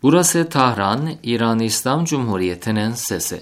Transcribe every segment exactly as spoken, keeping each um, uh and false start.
Burası Tahran, İran İslam Cumhuriyeti'nin sesi.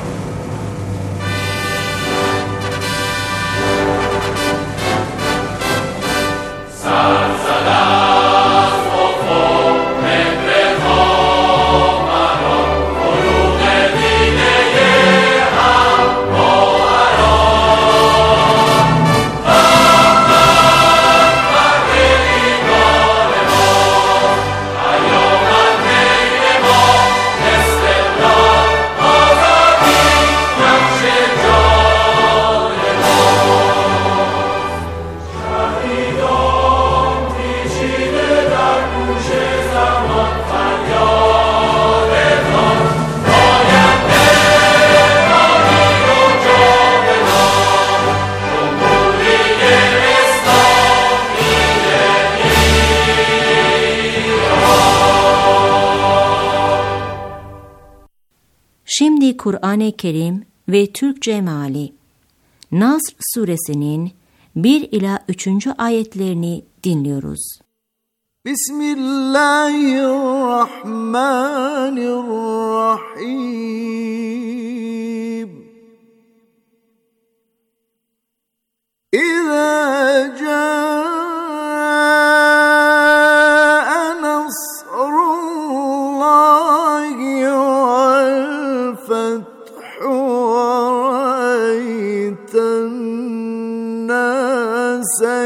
Şimdi Kur'an-ı Kerim ve Türkçe meali. Nasr suresinin bir ila üçüncü ayetlerini dinliyoruz. Bismillahirrahmanirrahim. İzâ câe nasrullâhi vel fethu ve ra'ayten nâse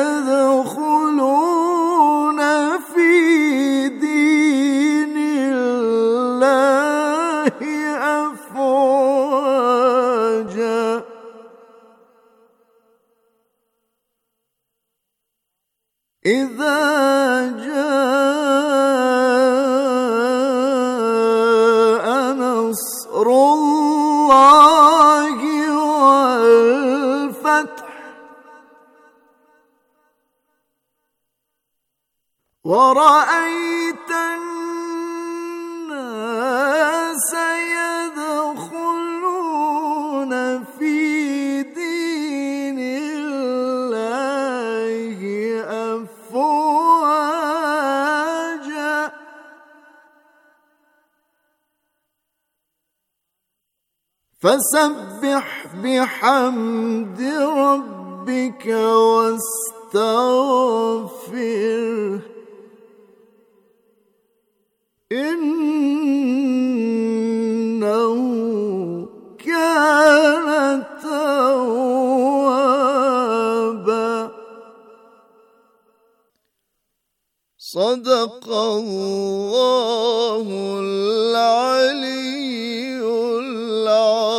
yedhulûne fî dînillâhi efvâca. İzâ câe nasrullâhi vel feth ve ra'ayten nâse yedhulûne fî dînillâhi efvâca. Fesebbih bihamdi rabbike vestağfirh. İnnehu kâne tevvâba. Sadakallahul aliyyul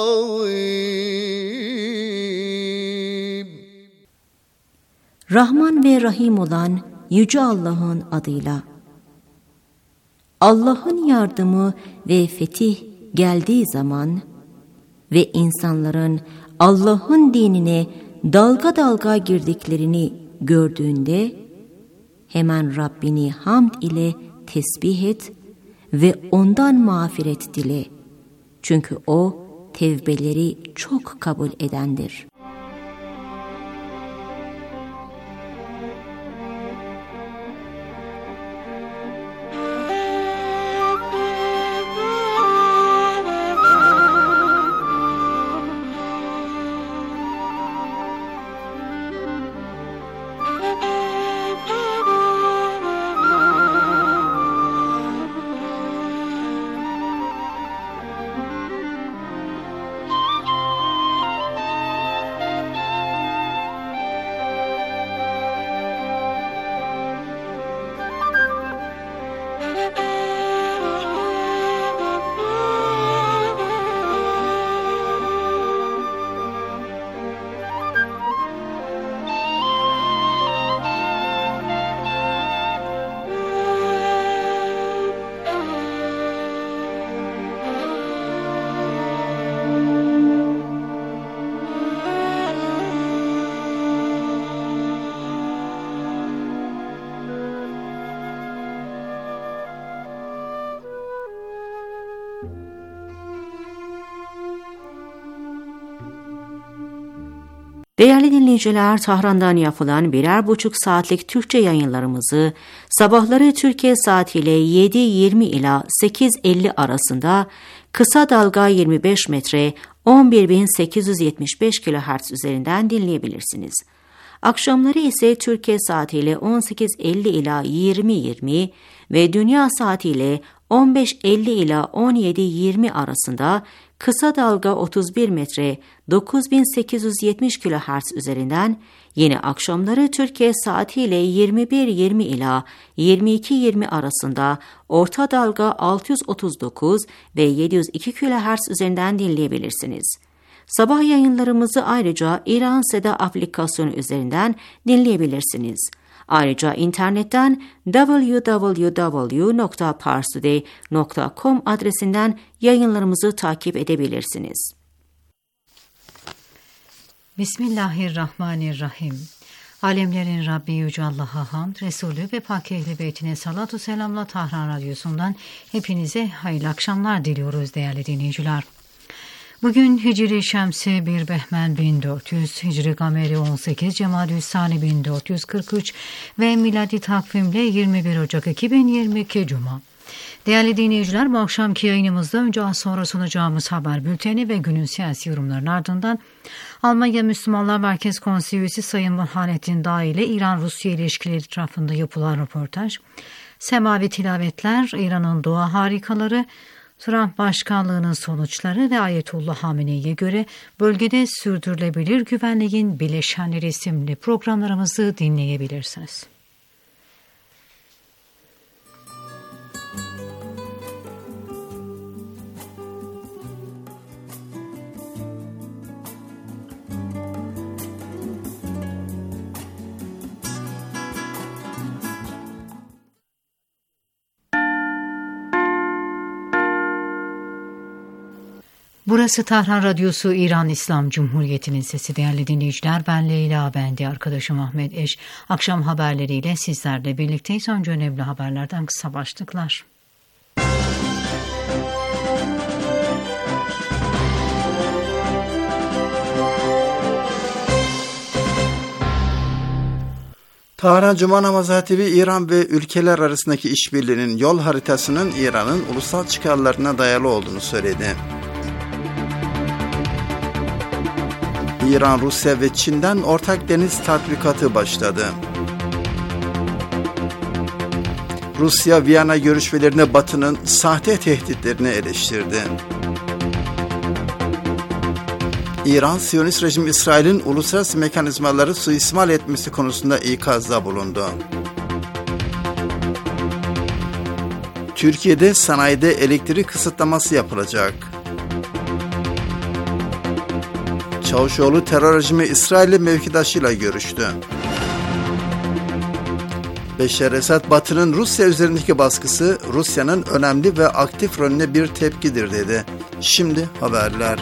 azim. Rahman ve Rahim olan Yüce Allah'ın adıyla. Allah'ın yardımı ve fetih geldiği zaman ve insanların Allah'ın dinine dalga dalga girdiklerini gördüğünde hemen Rabbini hamd ile tesbih et ve ondan mağfiret dile. Çünkü o tevbeleri çok kabul edendir. Değerli dinleyiciler, Tahran'dan yapılan birer buçuk saatlik Türkçe yayınlarımızı sabahları Türkiye saatiyle yedi yirmi ila sekiz elli arasında kısa dalga yirmi beş metre on bir bin sekiz yüz yetmiş beş kilohertz üzerinden dinleyebilirsiniz. Akşamları ise Türkiye saatiyle on sekiz elli ila yirmi yirmi ve dünya saatiyle on beş elli ila on yedi yirmi arasında kısa dalga otuz bir metre dokuz bin sekiz yüz yetmiş kilohertz üzerinden, yine akşamları Türkiye saatiyle yirmi bir yirmi ila yirmi iki yirmi arasında orta dalga altı yüz otuz dokuz ve yedi yüz iki kilohertz üzerinden dinleyebilirsiniz. Sabah yayınlarımızı ayrıca İran Seda aplikasyonu üzerinden dinleyebilirsiniz. Ayrıca internetten double-u double-u double-u nokta parstoday nokta com adresinden yayınlarımızı takip edebilirsiniz. Bismillahirrahmanirrahim. Alemlerin Rabbi Yüce Allah'a hamd, Resulü ve Pak Ehl-i Beytine salatu selamla Tahran Radyosu'ndan hepinize hayırlı akşamlar diliyoruz değerli dinleyiciler. Bugün Hicri Şemsi bir Behmen bin dört yüz, Hicri Gameri on sekiz, Cemadü'l-Sani bin dört yüz kırk üç ve miladi takvimle yirmi bir Ocak iki bin yirmi iki Cuma. Değerli dinleyiciler, bu akşamki yayınımızda önce az sonra sunacağımız haber bülteni ve günün siyasi yorumlarının ardından Almanya Müslümanlar Merkez Konseyi üyesi Sayın Burhanettin Dağ ile İran-Rusya ilişkileri etrafında yapılan röportaj, semavi tilavetler, İran'ın doğa harikaları, Trump başkanlığının sonuçları ve Ayetullah Hamenei'ye göre bölgede sürdürülebilir güvenliğin bileşenleri isimli programlarımızı dinleyebilirsiniz. Burası Tahran Radyosu, İran İslam Cumhuriyeti'nin sesi. Değerli dinleyiciler, ben Leyla, ben de arkadaşım Ahmet Eş. Akşam haberleriyle sizlerle birlikteyiz. Önce önemli haberlerden kısa başlıklar. Tahran Cuma namazı hatibi, İran ve ülkeler arasındaki işbirliğinin yol haritasının İran'ın ulusal çıkarlarına dayalı olduğunu söyledi. İran, Rusya ve Çin'den ortak deniz tatbikatı başladı. Rusya, Viyana görüşmelerine Batı'nın sahte tehditlerini eleştirdi. İran, Siyonist rejim İsrail'in uluslararası mekanizmaları suistimal etmesi konusunda ikazda bulundu. Türkiye'de sanayide elektrik kısıtlaması yapılacak. Çavuşoğlu terör rejimi İsrail'li mevkidaşıyla görüştü. Beşar Esad, Batı'nın Rusya üzerindeki baskısı Rusya'nın önemli ve aktif rolüne bir tepkidir dedi. Şimdi haberler.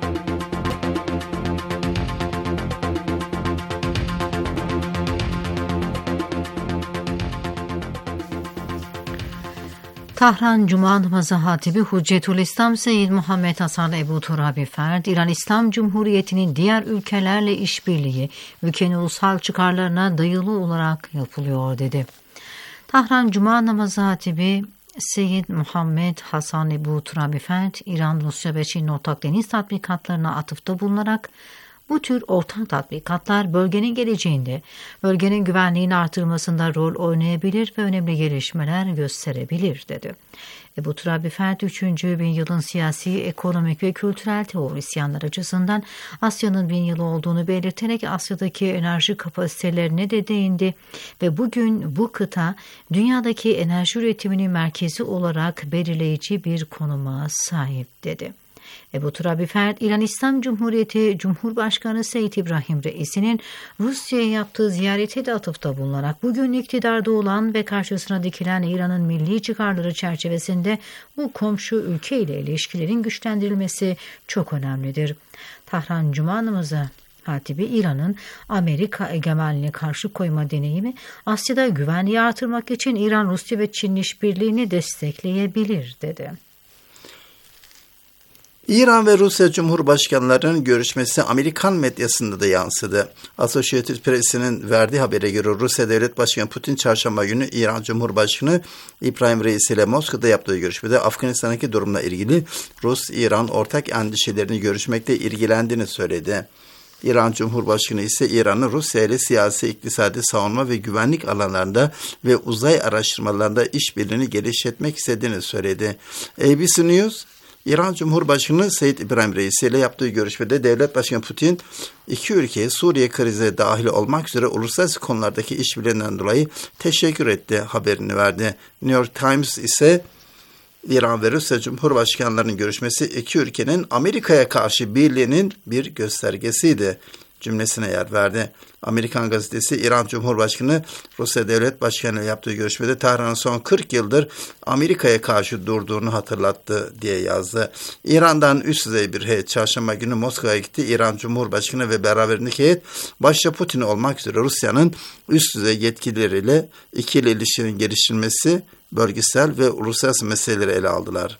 Tahran Cuma namazı hatibi Hüccetülislam Seyyid Muhammed Hasan Ebu Turabi Ferd, İran İslam Cumhuriyeti'nin diğer ülkelerle işbirliği ülkenin ulusal çıkarlarına dayalı olarak yapılıyor dedi. Tahran Cuma namazı hatibi Seyyid Muhammed Hasan Ebu Turabi Ferd, İran, Rusya ve Çin'in ortak deniz tatbikatlarına atıfta bulunarak bu tür ortak tatbikatlar bölgenin geleceğinde, bölgenin güvenliğini artırmasında rol oynayabilir ve önemli gelişmeler gösterebilir dedi. Ebu Turabi Ferd, üçüncü bin yılın siyasi, ekonomik ve kültürel teorisyenler açısından Asya'nın bin yılı olduğunu belirterek Asya'daki enerji kapasitelerine de değindi ve bugün bu kıta dünyadaki enerji üretiminin merkezi olarak belirleyici bir konuma sahip dedi. Ebu Turabi Ferd, İran İslam Cumhuriyeti Cumhurbaşkanı Seyyid İbrahim Reisi'nin Rusya'ya yaptığı ziyarete de atıfta bulunarak bugün iktidarda olan ve karşısına dikilen İran'ın milli çıkarları çerçevesinde bu komşu ülke ile ilişkilerin güçlendirilmesi çok önemlidir. Tahran Cuma namazı hatibi, İran'ın Amerika egemenliğine karşı koyma deneyimi Asya'da güvenliği artırmak için İran, Rusya ve Çin işbirliğini destekleyebilir dedi. İran ve Rusya Cumhurbaşkanlarının görüşmesi Amerikan medyasında da yansıdı. Associated Press'in verdiği habere göre Rusya Devlet Başkanı Putin çarşamba günü İran Cumhurbaşkanı İbrahim Reisi ile Moskova'da yaptığı görüşmede Afganistan'daki durumla ilgili Rus-İran ortak endişelerini görüşmekte ilgilendiğini söyledi. İran Cumhurbaşkanı ise İran'ın Rusya ile siyasi, iktisadi, savunma ve güvenlik alanlarında ve uzay araştırmalarında işbirliğini geliştirmek istediğini söyledi. A B C News, İran Cumhurbaşkanı Seyyid İbrahim Reisi ile yaptığı görüşmede Devlet Başkanı Putin, iki ülkeye Suriye krizi dahil olmak üzere uluslararası konulardaki işbirliğinden dolayı teşekkür etti haberini verdi. New York Times ise İran ve Rusya Cumhurbaşkanlarının görüşmesi iki ülkenin Amerika'ya karşı birliğinin bir göstergesiydi cümlesine yer verdi. Amerikan gazetesi İran Cumhurbaşkanı Rusya Devlet Başkanı ile yaptığı görüşmede Tahran'ın son kırk yıldır Amerika'ya karşı durduğunu hatırlattı diye yazdı. İran'dan üst düzey bir heyet çarşamba günü Moskova'ya gitti. İran Cumhurbaşkanı ve beraberindeki heyet başta Putin olmak üzere Rusya'nın üst düzey yetkilileriyle ikili ilişkinin geliştirilmesi, bölgesel ve uluslararası meseleleri ele aldılar.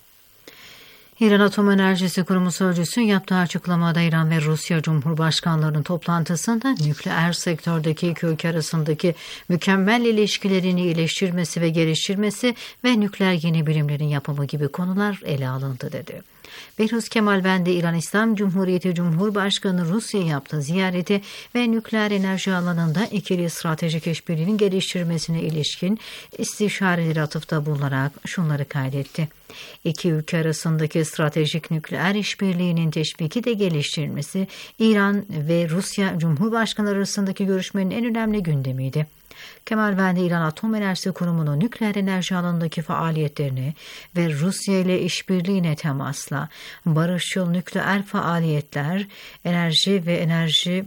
İran Atom Enerjisi Kurumu sözcüsü yaptığı açıklamada İran ve Rusya Cumhurbaşkanlarının toplantısında nükleer sektördeki iki ülke arasındaki mükemmel ilişkilerini iyileştirmesi ve geliştirmesi ve nükleer yeni birimlerin yapımı gibi konular ele alındı dedi. Behruz Kemalbandi, İran İslam Cumhuriyeti Cumhurbaşkanı Rusya'ya yaptığı ziyareti ve nükleer enerji alanında ikili stratejik işbirliğinin geliştirmesine ilişkin istişareleri atıfta bulunarak şunları kaydetti. İki ülke arasındaki stratejik nükleer işbirliğinin teşviki de geliştirilmesi, İran ve Rusya Cumhurbaşkanları arasındaki görüşmenin en önemli gündemiydi. Kemalbandi, İran Atom Enerjisi Kurumu'nun nükleer enerji alanındaki faaliyetlerini ve Rusya ile işbirliğine temasla barışçıl nükleer faaliyetler, enerji ve enerji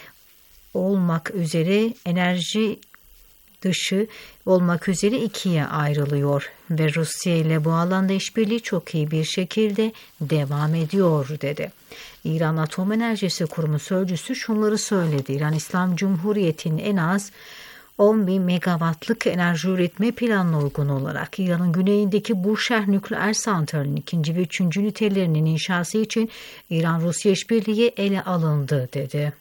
olmak üzere enerji dışı olmak üzere ikiye ayrılıyor ve Rusya ile bu alanda işbirliği çok iyi bir şekilde devam ediyor dedi. İran Atom Enerjisi Kurumu sözcüsü şunları söyledi. İran İslam Cumhuriyeti'nin en az on bin megawattlık enerji üretme planına uygun olarak İran'ın güneyindeki Burşeh nükleer santralinin ikinci ve üçüncü ünitelerinin inşası için İran-Rusya işbirliği ele alındı dedi.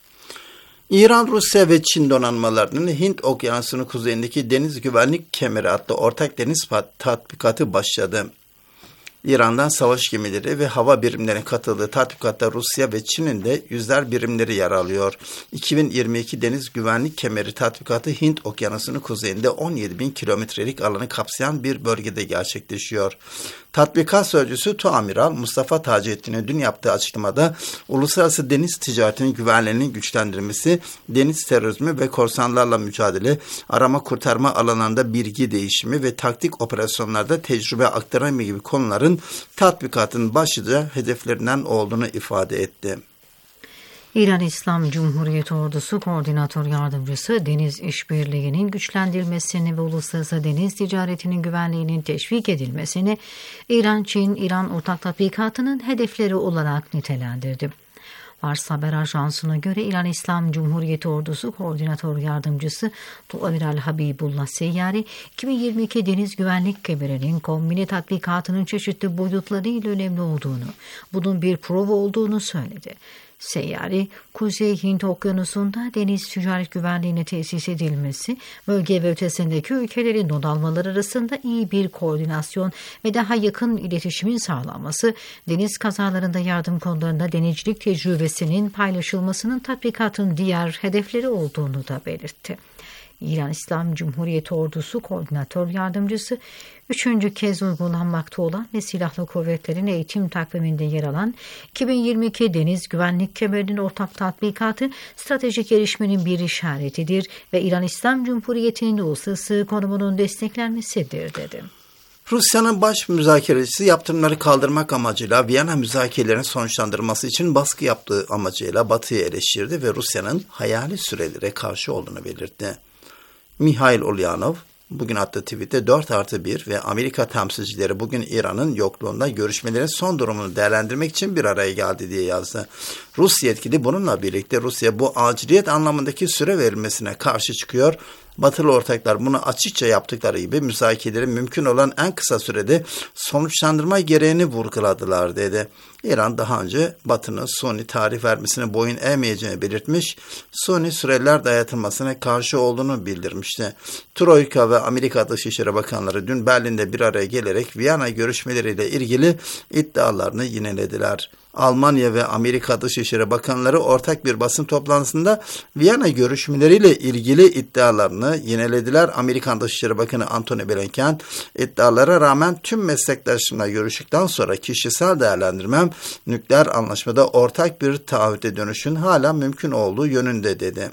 İran, Rusya ve Çin donanmalarının Hint Okyanusu'nun kuzeyindeki Deniz Güvenlik Kemeri adlı ortak deniz tatbikatı başladı. İran'dan savaş gemileri ve hava birimlerinin katıldığı tatbikatta Rusya ve Çin'in de yüzler birimleri yer alıyor. iki bin yirmi iki Deniz Güvenlik Kemeri tatbikatı Hint Okyanusu'nun kuzeyinde on yedi bin kilometrelik alanı kapsayan bir bölgede gerçekleşiyor. Tatbikat sözcüsü Tuamiral Mustafa Taceddin'in dün yaptığı açıklamada uluslararası deniz ticaretinin güvenliğinin güçlendirilmesi, deniz terörizmi ve korsanlarla mücadele, arama kurtarma alanlarında bilgi değişimi ve taktik operasyonlarda tecrübe aktarımı gibi konuların tatbikatın başlıca hedeflerinden olduğunu ifade etti. İran İslam Cumhuriyeti Ordusu Koordinatör Yardımcısı deniz işbirliğinin güçlendirilmesini ve uluslararası deniz ticaretinin güvenliğinin teşvik edilmesini İran-Çin-İran ortak tatbikatının hedefleri olarak nitelendirdi. Fars Haber Ajansı'na göre İran İslam Cumhuriyeti Ordusu Koordinatör Yardımcısı Tuamiral Habibullah Seyyari, iki bin yirmi iki Deniz Güvenlik Kemeri'nin kombine tatbikatının çeşitli boyutlarıyla önemli olduğunu, bunun bir prova olduğunu söyledi. Seyyari, Kuzey Hint Okyanusu'nda deniz ticaret güvenliğine tesis edilmesi, bölge ve ötesindeki ülkelerin donanmaları arasında iyi bir koordinasyon ve daha yakın iletişimin sağlanması, deniz kazalarında yardım konularında denizcilik tecrübesinin paylaşılmasının tatbikatın diğer hedefleri olduğunu da belirtti. İran İslam Cumhuriyeti Ordusu Koordinatör Yardımcısı, üçüncü kez uygulanmakta olan ve silahlı kuvvetlerin eğitim takviminde yer alan iki bin yirmi iki Deniz Güvenlik Kemeri'nin ortak tatbikatı stratejik gelişmenin bir işaretidir ve İran İslam Cumhuriyeti'nin uluslararası konumunun desteklenmesidir dedi. Rusya'nın baş müzakerecisi yaptırımları kaldırmak amacıyla Viyana müzakerelerini sonuçlandırması için baskı yaptığı amacıyla Batı'yı eleştirdi ve Rusya'nın hayali sürelere karşı olduğunu belirtti. Mihail Ulyanov bugün attığı tweette dört artı bir ve Amerika temsilcileri bugün İran'ın yokluğunda görüşmelerin son durumunu değerlendirmek için bir araya geldi diye yazdı. Rus yetkili bununla birlikte Rusya bu aciliyet anlamındaki süre verilmesine karşı çıkıyor. Batılı ortaklar bunu açıkça yaptıkları gibi müzakereleri mümkün olan en kısa sürede sonuçlandırma gereğini vurguladılar dedi. İran daha önce Batı'nın suni tarih vermesine boyun eğmeyeceğini belirtmiş, suni süreler dayatılmasına karşı olduğunu bildirmişti. Troika ve Amerika Dışişleri Bakanları dün Berlin'de bir araya gelerek Viyana görüşmeleriyle ilgili iddialarını yinelediler. Almanya ve Amerika Dışişleri Bakanları ortak bir basın toplantısında Viyana görüşmeleriyle ilgili iddialarını yinelediler. Amerikan Dışişleri Bakanı Antony Blinken, iddialara rağmen tüm meslektaşlarımla görüştükten sonra kişisel değerlendirmem nükleer anlaşmada ortak bir taahhüte dönüşün hala mümkün olduğu yönünde dedi.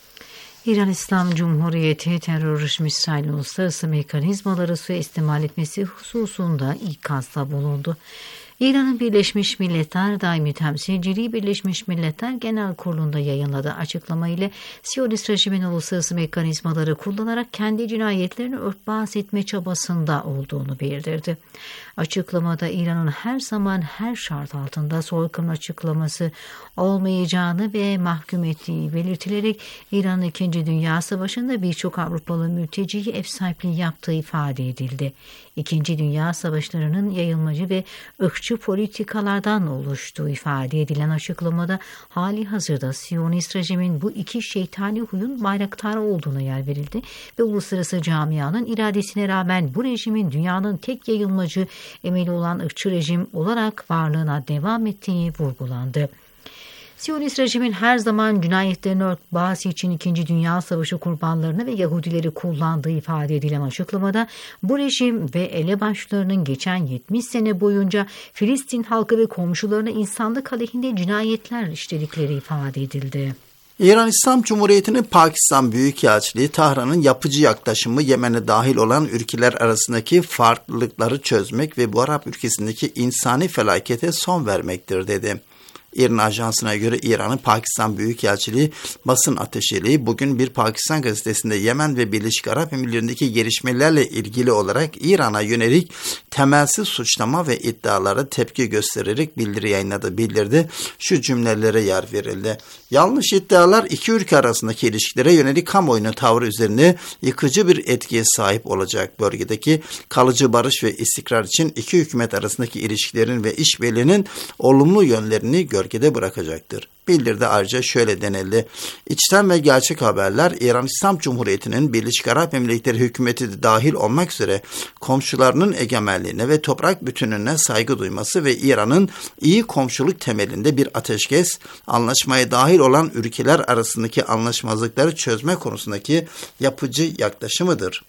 İran İslam Cumhuriyeti terör misal uluslararası mekanizmaları suistimal etmesi hususunda ikazda bulundu. İran'ın Birleşmiş Milletler Daimi Temsilciliği Birleşmiş Milletler Genel Kurulu'nda yayınladığı açıklama ile Siyonist rejimin uluslararası mekanizmaları kullanarak kendi cinayetlerini örtbas etme çabasında olduğunu bildirdi. Açıklamada İran'ın her zaman her şart altında soykırım açıklaması olmayacağını ve mahkum ettiği belirtilerek İran'ın İkinci Dünya Savaşı'nda birçok Avrupalı mülteciyi ev sahipliği yaptığı ifade edildi. İkinci Dünya Savaşları'nın yayılmacı ve ırkçı politikalardan oluştuğu ifade edilen açıklamada hali hazırda Siyonist rejimin bu iki şeytani huyun bayraktarı olduğuna yer verildi ve uluslararası camianın iradesine rağmen bu rejimin dünyanın tek yayılmacı emeli olan ırkçı rejim olarak varlığına devam ettiği vurgulandı. Siyonist rejimin her zaman cinayetlerini örtbas için İkinci Dünya Savaşı kurbanlarını ve Yahudileri kullandığı ifade edilen açıklamada bu rejim ve elebaşlarının geçen yetmiş sene boyunca Filistin halkı ve komşularına insanlık aleyhinde cinayetler işledikleri ifade edildi. İran İslam Cumhuriyeti'nin Pakistan Büyükelçiliği, Tahran'ın yapıcı yaklaşımı Yemen'e dahil olan ülkeler arasındaki farklılıkları çözmek ve bu Arap ülkesindeki insani felakete son vermektir dedi. İRNA Ajansı'na göre İran'ın Pakistan Büyükelçiliği basın ateşeliği bugün bir Pakistan gazetesinde Yemen ve Birleşik Arap Emirlikleri'ndeki gelişmelerle ilgili olarak İran'a yönelik temelsiz suçlama ve iddialara tepki göstererek bildiri yayınladı. Bildirdi, şu cümlelere yer verildi. Yanlış iddialar iki ülke arasındaki ilişkilere yönelik kamuoyunun tavrı üzerine yıkıcı bir etkiye sahip olacak. Bölgedeki kalıcı barış ve istikrar için iki hükümet arasındaki ilişkilerin ve işbirliğinin olumlu yönlerini gölgede bırakacaktır. Bildirde ayrıca şöyle denildi. İçten ve gerçek haberler İran İslam Cumhuriyeti'nin Birleşik Arap Emirlikleri hükümeti de dahil olmak üzere komşularının egemenliğine ve toprak bütünlüğüne saygı duyması ve İran'ın iyi komşuluk temelinde bir ateşkes, anlaşmaya dahil olan ülkeler arasındaki anlaşmazlıkları çözme konusundaki yapıcı yaklaşımıdır.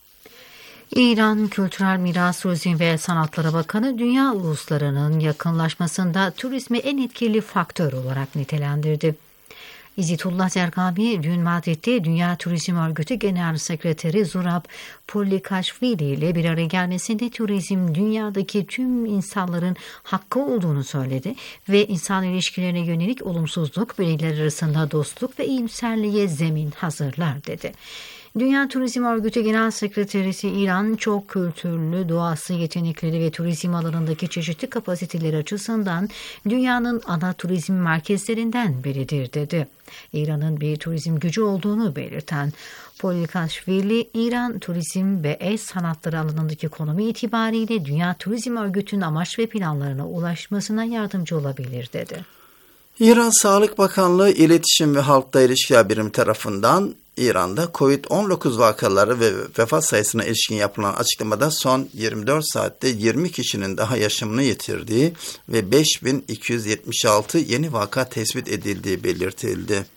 İran Kültürel Miras, Turizm ve Sanatları Bakanı dünya uluslarının yakınlaşmasında turizmi en etkili faktör olarak nitelendirdi. İzzetullah Zergavi dün Madrid'de Dünya Turizm Örgütü Genel Sekreteri Zurab Polikaşvili ile bir araya gelmesinde turizm dünyadaki tüm insanların hakkı olduğunu söyledi ve insan ilişkilerine yönelik olumsuzluk bireyler arasında dostluk ve iyimserliğe zemin hazırlar dedi. Dünya Turizm Örgütü Genel Sekreterisi İran çok kültürlü, doğası, yetenekleri ve turizm alanındaki çeşitli kapasiteleri açısından dünyanın ana turizm merkezlerinden biridir dedi. İran'ın bir turizm gücü olduğunu belirten Polikaşvili, İran turizm ve el sanatları alanındaki konumu itibariyle Dünya Turizm Örgütü'nün amaç ve planlarına ulaşmasına yardımcı olabilir dedi. İran Sağlık Bakanlığı İletişim ve Halkla İlişkiler Birimi tarafından İran'da kovid on dokuz vakaları ve vefat sayısına ilişkin yapılan açıklamada son yirmi dört saatte yirmi kişinin daha yaşamını yitirdiği ve beş bin iki yüz yetmiş altı yeni vaka tespit edildiği belirtildi.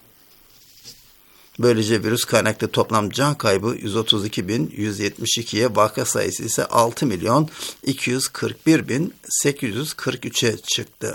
Böylece virüs kaynaklı toplam can kaybı yüz otuz iki bin yüz yetmiş ikiye, vaka sayısı ise altı milyon iki yüz kırk bir bin sekiz yüz kırk üçe çıktı.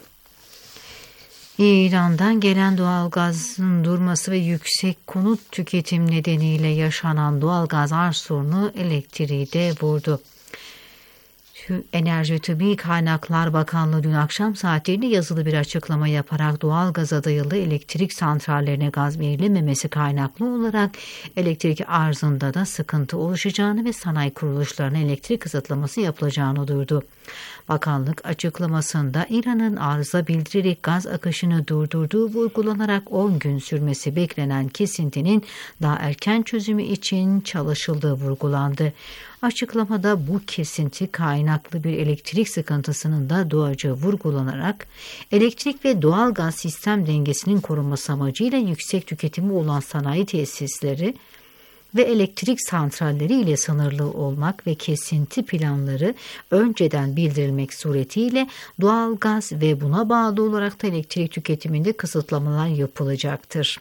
İran'dan gelen doğalgazın durması ve yüksek konut tüketim nedeniyle yaşanan doğalgaz arz sorunu elektriği de vurdu. Enerji ve Tabii Kaynaklar Bakanlığı dün akşam saatlerinde yazılı bir açıklama yaparak doğal gaza dayalı elektrik santrallerine gaz verilememesi kaynaklı olarak elektrik arzında da sıkıntı oluşacağını ve sanayi kuruluşlarına elektrik kısıtlaması yapılacağını duyurdu. Bakanlık açıklamasında İran'ın arıza bildirerek gaz akışını durdurduğu vurgulanarak on gün sürmesi beklenen kesintinin daha erken çözümü için çalışıldığı vurgulandı. Açıklamada bu kesinti kaynaklı bir elektrik sıkıntısının da doğacağı vurgulanarak elektrik ve doğal gaz sistem dengesinin korunması amacıyla yüksek tüketimi olan sanayi tesisleri ve elektrik santralleri ile sınırlı olmak ve kesinti planları önceden bildirilmek suretiyle doğal gaz ve buna bağlı olarak da elektrik tüketiminde kısıtlamalar yapılacaktır.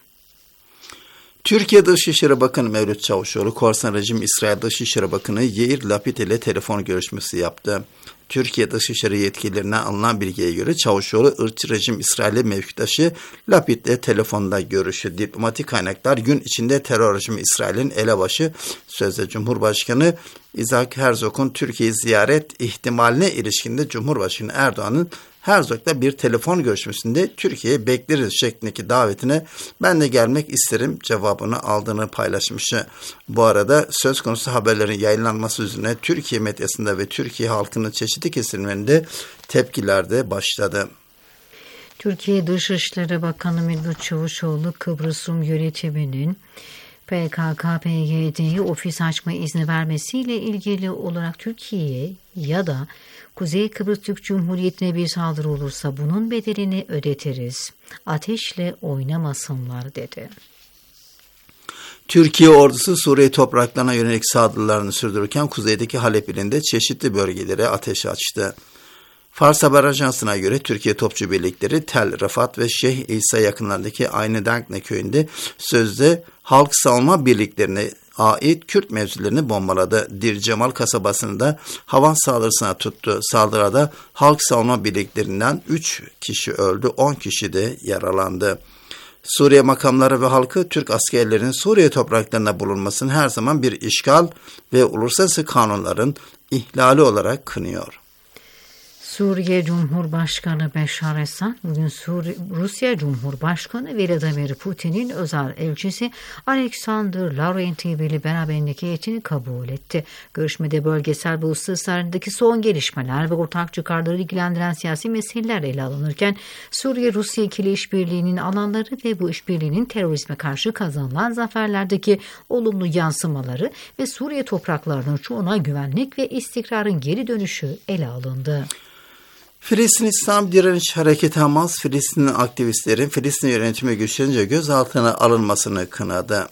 Türkiye Dışişleri Bakanı Mevlüt Çavuşoğlu, korsan rejim İsrail Dışişleri Bakanı Yair Lapid ile telefon görüşmesi yaptı. Türkiye Dışişleri yetkililerine alınan bilgiye göre Çavuşoğlu, ırkçı rejim İsrail'li mevkidaşı Lapid ile telefonda görüştü. Diplomatik kaynaklar gün içinde terör rejimi İsrail'in elebaşı sözde Cumhurbaşkanı Isaac Herzog'un Türkiye'yi ziyaret ihtimaline ilişkinde Cumhurbaşkanı Erdoğan'ın Herzog'la bir telefon görüşmesinde Türkiye'ye bekleriz şeklindeki davetine ben de gelmek isterim cevabını aldığını paylaşmış. Bu arada söz konusu haberlerin yayınlanması üzerine Türkiye medyasında ve Türkiye halkının çeşitli kesimlerinde tepkiler de başladı. Türkiye Dışişleri Bakanı Mevlüt Çavuşoğlu, Kıbrıs Rum yönetiminin P K K P Y D'ye ofis açma izni vermesiyle ilgili olarak Türkiye'ye ya da Kuzey Kıbrıs Türk Cumhuriyeti'ne bir saldırı olursa bunun bedelini ödetiriz. Ateşle oynamasınlar dedi. Türkiye ordusu Suriye topraklarına yönelik saldırılarını sürdürürken kuzeydeki Halep ilinde çeşitli bölgelere ateş açtı. Fars Haber Ajansı'na göre Türkiye topçu birlikleri Tel Rafat ve Şeyh İsa yakınlarındaki Aynı Dankne köyünde sözde halk savunma birliklerine ait Kürt mevzilerini bombaladı. Dir Cemal kasabasını da havan saldırısına tuttu. Saldırıda halk savunma birliklerinden üç kişi öldü, on kişi de yaralandı. Suriye makamları ve halkı Türk askerlerinin Suriye topraklarında bulunmasını her zaman bir işgal ve uluslararası kanunların ihlali olarak kınıyor. Suriye Cumhurbaşkanı Beşar Esad bugün Suriye, Rusya Cumhurbaşkanı Vladimir Putin'in özel elçisi Alexander Lavrentiev ile beraberindeki heyetini kabul etti. Görüşmede bölgesel ve uluslararası arenadaki son gelişmeler ve ortak çıkarları ilgilendiren siyasi meseleler ele alınırken Suriye-Rusya ikili işbirliğinin alanları ve bu işbirliğinin terörizme karşı kazanılan zaferlerdeki olumlu yansımaları ve Suriye topraklarının çoğuna güvenlik ve istikrarın geri dönüşü ele alındı. Filistin İslam Direniş Hareketi Hamas, Filistinli aktivistlerin Filistin yönetimi güçlenince gözaltına alınmasını kınadı.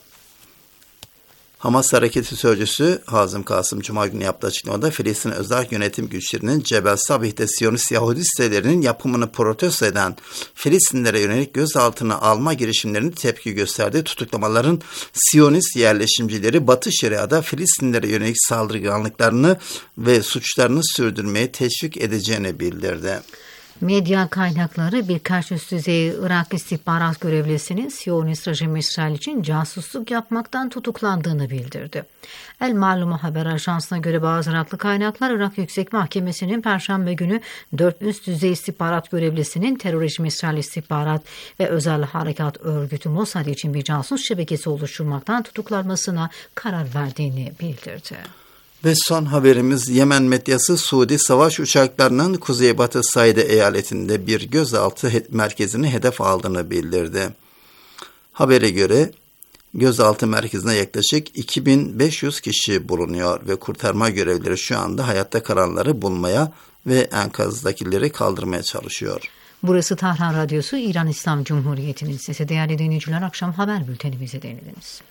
Hamas Hareketi Sözcüsü Hazım Kasım Cuma günü yaptığı açıklamada Filistin özel yönetim güçlerinin Cebel Sabih'te Siyonist Yahudi sitelerinin yapımını protesto eden Filistinlere yönelik gözaltına alma girişimlerini tepki gösterdiği tutuklamaların Siyonist yerleşimcileri Batı Şeria'da Filistinlere yönelik saldırganlıklarını ve suçlarını sürdürmeye teşvik edeceğini bildirdi. Medya kaynakları birkaç üst düzey Irak istihbarat görevlisinin Siyonist rejim İsrail için casusluk yapmaktan tutuklandığını bildirdi. El Maluma Haber Ajansı'na göre bazı Iraklı kaynaklar Irak Yüksek Mahkemesi'nin Perşembe günü dört üst düzey istihbarat görevlisinin terör rejimi İsrail istihbarat ve özel harekat örgütü Mossad için bir casus şebekesi oluşturmaktan tutuklanmasına karar verdiğini bildirdi. Ve son haberimiz Yemen medyası Suudi savaş uçaklarının Kuzeybatı Saide eyaletinde bir gözaltı merkezini hedef aldığını bildirdi. Habere göre gözaltı merkezine yaklaşık iki bin beş yüz kişi bulunuyor ve kurtarma görevlileri şu anda hayatta kalanları bulmaya ve enkazdakileri kaldırmaya çalışıyor. Burası Tahran Radyosu, İran İslam Cumhuriyeti'nin sesi. Değerli dinleyiciler, akşam haber bültenimizi dinlediniz.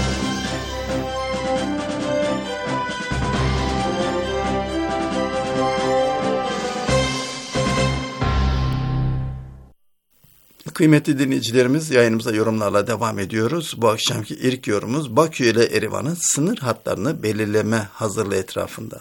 Kıymetli dinleyicilerimiz, yayınımıza yorumlarla devam ediyoruz. Bu akşamki ilk yorumumuz Bakü ile Erivan'ın sınır hatlarını belirleme hazırlığı etrafında.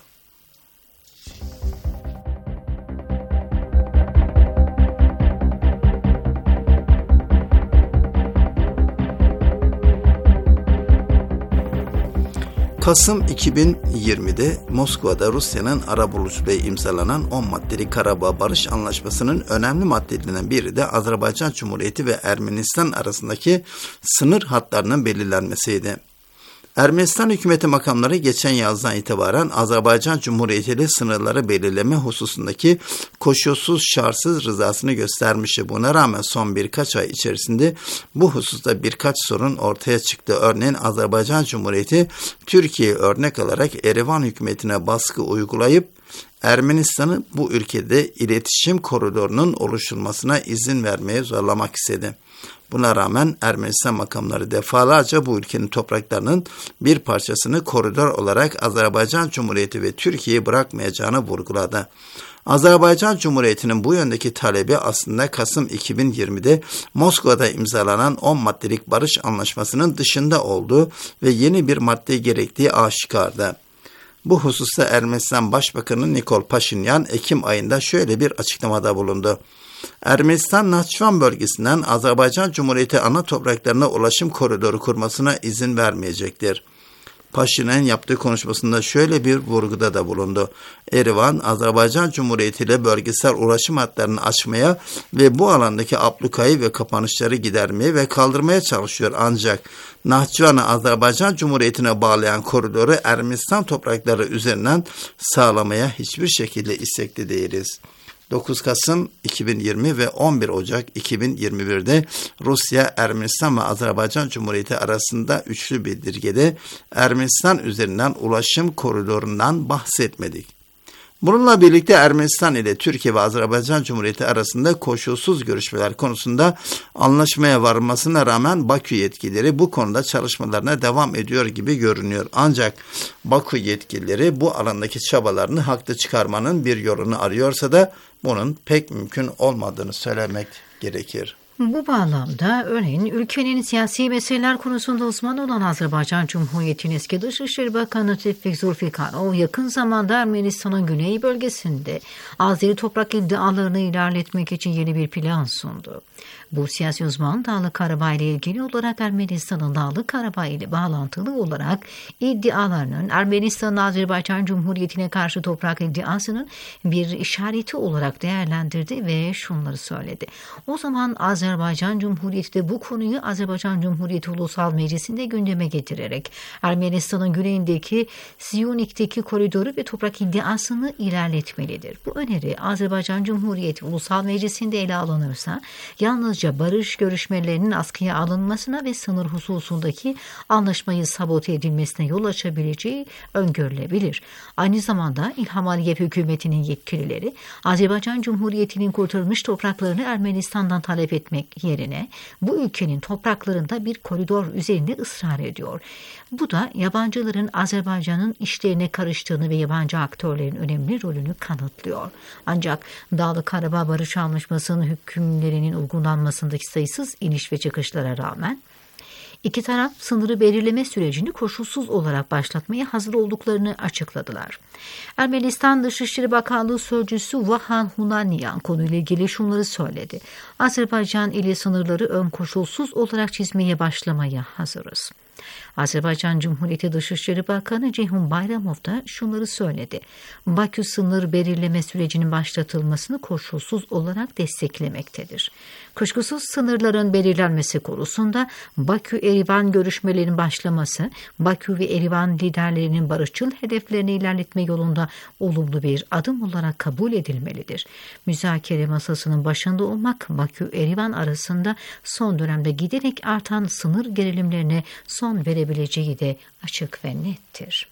Kasım iki bin yirmide Moskova'da Rusya'nın arabuluculuğu imzalanan on maddelik Karabağ Barış Anlaşması'nın önemli maddelerinden biri de Azerbaycan Cumhuriyeti ve Ermenistan arasındaki sınır hatlarının belirlenmesiydi. Ermenistan hükümeti makamları geçen yazdan itibaren Azerbaycan Cumhuriyeti ile sınırları belirleme hususundaki koşulsuz şartsız rızasını göstermişti. Buna rağmen son birkaç ay içerisinde bu hususta birkaç sorun ortaya çıktı. Örneğin Azerbaycan Cumhuriyeti Türkiye'yi örnek alarak Erivan hükümetine baskı uygulayıp Ermenistan'ı bu ülkede iletişim koridorunun oluşturulmasına izin vermeye zorlamak istedi. Buna rağmen Ermenistan makamları defalarca bu ülkenin topraklarının bir parçasını koridor olarak Azerbaycan Cumhuriyeti ve Türkiye'yi bırakmayacağını vurguladı. Azerbaycan Cumhuriyeti'nin bu yöndeki talebi aslında Kasım iki bin yirmide Moskova'da imzalanan on maddelik barış anlaşmasının dışında olduğu ve yeni bir madde gerektiği aşikardı. Bu hususta Ermenistan Başbakanı Nikol Paşinyan Ekim ayında şöyle bir açıklamada bulundu. Ermenistan Nahçıvan bölgesinden Azerbaycan Cumhuriyeti ana topraklarına ulaşım koridoru kurmasına izin vermeyecektir. Paşinyan yaptığı konuşmasında şöyle bir vurguda da bulundu. Erivan, Azerbaycan Cumhuriyeti ile bölgesel ulaşım hatlarını açmaya ve bu alandaki ablukayı ve kapanışları gidermeye ve kaldırmaya çalışıyor. Ancak Nahçıvan'ı Azerbaycan Cumhuriyeti'ne bağlayan koridoru Ermenistan toprakları üzerinden sağlamaya hiçbir şekilde istekli değiliz. dokuz Kasım iki bin yirmi ve on bir Ocak iki bin yirmi birde Rusya, Ermenistan ve Azerbaycan Cumhuriyeti arasında üçlü bildirgede Ermenistan üzerinden ulaşım koridorundan bahsetmedik. Bununla birlikte Ermenistan ile Türkiye ve Azerbaycan Cumhuriyeti arasında koşulsuz görüşmeler konusunda anlaşmaya varılmasına rağmen Bakü yetkilileri bu konuda çalışmalarına devam ediyor gibi görünüyor. Ancak Bakü yetkilileri bu alandaki çabalarını haklı çıkarmanın bir yolunu arıyorsa da bunun pek mümkün olmadığını söylemek gerekir. Bu bağlamda örneğin ülkenin siyasi meseleler konusunda uzman olan Azerbaycan Cumhuriyeti'nin eski Dışişleri Bakanı Tevfik Zulfikarov yakın zamanda Ermenistan'ın güney bölgesinde Azeri toprak iddialarını ilerletmek için yeni bir plan sundu. Bu siyasi uzman Dağlık Karabağ ile ilgili olarak Ermenistan'ın Dağlık Karabağ ile bağlantılı olarak iddialarının Ermenistan'ın Azerbaycan Cumhuriyeti'ne karşı toprak iddiasının bir işareti olarak değerlendirdi ve şunları söyledi. O zaman Azerbaycan Cumhuriyeti de bu konuyu Azerbaycan Cumhuriyeti Ulusal Meclisi'nde gündeme getirerek Ermenistan'ın güneyindeki Siyonik'teki koridoru ve toprak iddiasını ilerletmelidir. Bu öneri Azerbaycan Cumhuriyeti Ulusal Meclisi'nde ele alınırsa yalnızca barış görüşmelerinin askıya alınmasına ve sınır hususundaki anlaşmayı sabote edilmesine yol açabileceği öngörülebilir. Aynı zamanda İlham Aliyev hükümetinin yetkilileri Azerbaycan Cumhuriyeti'nin kurtarılmış topraklarını Ermenistan'dan talep etmek yerine bu ülkenin topraklarında bir koridor üzerinde ısrar ediyor. Bu da yabancıların Azerbaycan'ın işlerine karıştığını ve yabancı aktörlerin önemli rolünü kanıtlıyor. Ancak Dağlık Karabağ Barış Anlaşması'nın hükümlerinin uygulanmasındaki sayısız iniş ve çıkışlara rağmen İki taraf sınırı belirleme sürecini koşulsuz olarak başlatmaya hazır olduklarını açıkladılar. Ermenistan Dışişleri Bakanlığı Sözcüsü Vahan Hunanyan konuyla ilgili şunları söyledi. Azerbaycan ile sınırları ön koşulsuz olarak çizmeye başlamaya hazırız. Azerbaycan Cumhuriyeti Dışişleri Bakanı Ceyhun Bayramov da şunları söyledi. Bakü sınır belirleme sürecinin başlatılmasını koşulsuz olarak desteklemektedir. Kuşkusuz sınırların belirlenmesi konusunda Bakü-Erivan görüşmelerinin başlaması, Bakü ve Erivan liderlerinin barışçıl hedeflerini ilerletme yolunda olumlu bir adım olarak kabul edilmelidir. Müzakere masasının başında olmak Bakü-Erivan arasında son dönemde giderek artan sınır gerilimlerine son verebileceği de açık ve nettir.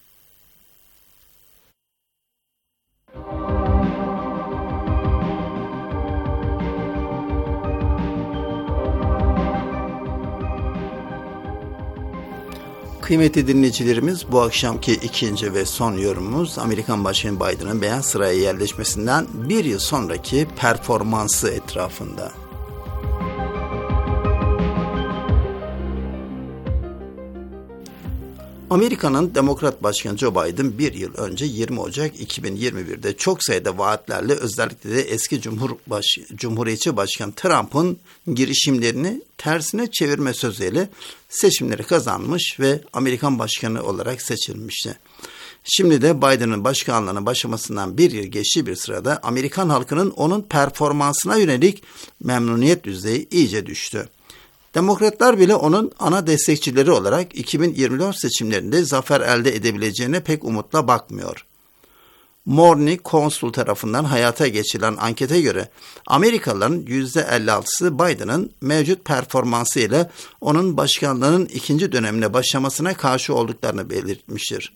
Kıymetli dinleyicilerimiz, bu akşamki ikinci ve son yorumumuz Amerikan Başkanı Biden'ın Beyaz Saray'a yerleşmesinden bir yıl sonraki performansı etrafında. Amerika'nın Demokrat Başkanı Joe Biden bir yıl önce yirmi Ocak iki bin yirmi birde çok sayıda vaatlerle özellikle de eski Cumhurbaş Cumhuriyetçi Başkan Trump'ın girişimlerini tersine çevirme sözüyle seçimleri kazanmış ve Amerikan Başkanı olarak seçilmişti. Şimdi de Biden'ın başkanlığına başlamasından bir yıl geçtiği bir sırada Amerikan halkının onun performansına yönelik memnuniyet düzeyi iyice düştü. Demokratlar bile onun ana destekçileri olarak iki bin yirmi dört seçimlerinde zafer elde edebileceğine pek umutla bakmıyor. Morning Consult tarafından hayata geçirilen ankete göre Amerikalıların yüzde elli altısı Biden'ın mevcut performansıyla onun başkanlığının ikinci dönemine başlamasına karşı olduklarını belirtmiştir.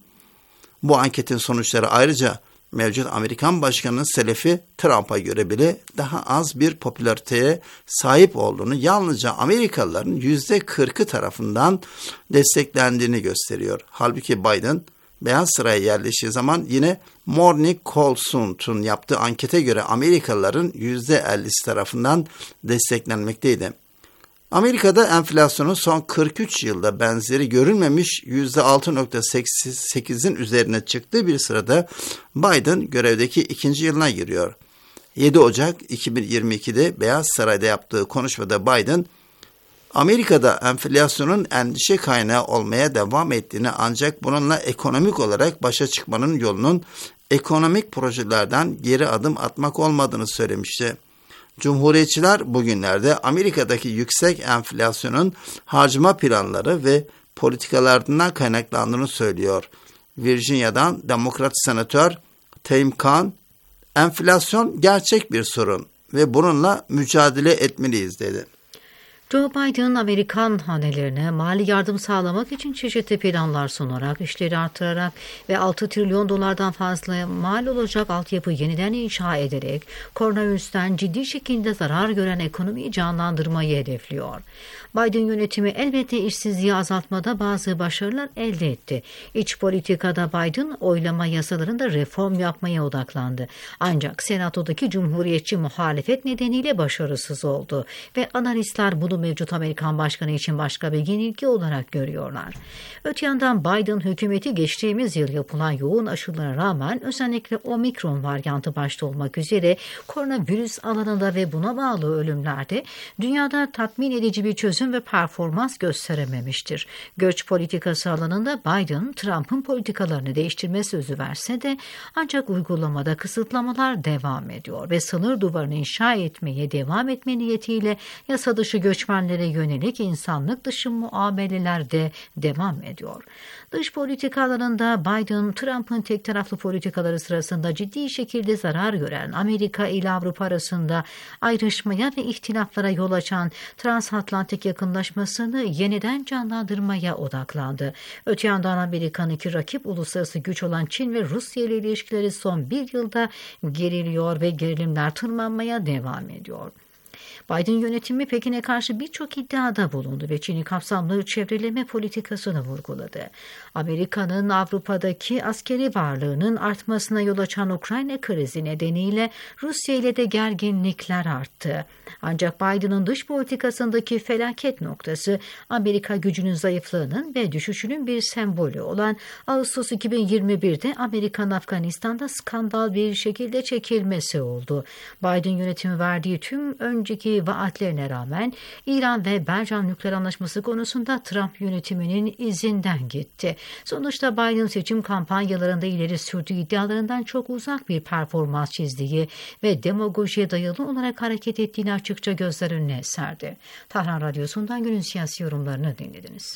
Bu anketin sonuçları ayrıca mevcut Amerikan başkanının selefi Trump'a göre bile daha az bir popülariteye sahip olduğunu, yalnızca Amerikalıların yüzde kırkı tarafından desteklendiğini gösteriyor. Halbuki Biden Beyaz Saray'a yerleştiği zaman yine Morning Consult'un yaptığı ankete göre Amerikalıların yüzde ellisi tarafından desteklenmekteydi. Amerika'da enflasyonun son kırk üç yılda benzeri görülmemiş yüzde altı virgül sekizin üzerine çıktığı bir sırada Biden görevdeki ikinci yılına giriyor. yedi Ocak iki bin yirmi ikide Beyaz Saray'da yaptığı konuşmada Biden, Amerika'da enflasyonun endişe kaynağı olmaya devam ettiğini, ancak bununla ekonomik olarak başa çıkmanın yolunun ekonomik projelerden geri adım atmak olmadığını söylemişti. Cumhuriyetçiler bugünlerde Amerika'daki yüksek enflasyonun harcama planları ve politikalarından kaynaklandığını söylüyor. Virginia'dan Demokrat Senatör Tim Kaine, enflasyon gerçek bir sorun ve bununla mücadele etmeliyiz dedi. Joe Biden, Amerikan hanelerine mali yardım sağlamak için çeşitli planlar sunarak, işleri artırarak ve altı trilyon dolardan fazla mal olacak altyapı yeniden inşa ederek, koronavirüsten ciddi şekilde zarar gören ekonomiyi canlandırmayı hedefliyor. Biden yönetimi elbette işsizliği azaltmada bazı başarılar elde etti. İç politikada Biden oylama yasalarında reform yapmaya odaklandı. Ancak Senato'daki Cumhuriyetçi muhalefet nedeniyle başarısız oldu ve analistler bunu mevcut Amerikan başkanı için başka bir yenilgi olarak görüyorlar. Öte yandan Biden hükümeti geçtiğimiz yıl yapılan yoğun aşılara rağmen özellikle Omikron varyantı başta olmak üzere koronavirüs alanında ve buna bağlı ölümlerde dünyada tatmin edici bir çözüm ve performans gösterememiştir. Göç politikası alanında Biden, Trump'ın politikalarını değiştirme sözü verse de ancak uygulamada kısıtlamalar devam ediyor ve sınır duvarını inşa etmeye devam etme niyetiyle yasa dışı göçmenlere yönelik insanlık dışı muameleler de devam ediyor. Dış politika alanında Biden, Trump'ın tek taraflı politikaları sırasında ciddi şekilde zarar gören Amerika ile Avrupa arasında ayrışmaya ve ihtilaflara yol açan transatlantik yakınlaşmasını yeniden canlandırmaya odaklandı. Öte yandan Amerika'nın iki rakip uluslararası güç olan Çin ve Rusya ile ilişkileri son bir yılda geriliyor ve gerilimler tırmanmaya devam ediyor. Biden yönetimi Pekin'e karşı birçok iddiada bulundu ve Çin'i kapsamlı çevreleme politikasını vurguladı. Amerika'nın Avrupa'daki askeri varlığının artmasına yol açan Ukrayna krizi nedeniyle Rusya ile de gerginlikler arttı. Ancak Biden'ın dış politikasındaki felaket noktası Amerika gücünün zayıflığının ve düşüşünün bir sembolü olan Ağustos iki bin yirmi birde Amerika'nın Afganistan'da skandal bir şekilde çekilmesi oldu. Biden yönetimi verdiği tüm önceki vaatlerine rağmen İran ve Bercan nükleer anlaşması konusunda Trump yönetiminin izinden gitti. Sonuçta Biden seçim kampanyalarında ileri sürdüğü iddialarından çok uzak bir performans çizdiği ve demagojiye dayalı olarak hareket ettiğini açıkça gözler önüne serdi. Tahran Radyosu'ndan günün siyasi yorumlarını dinlediniz.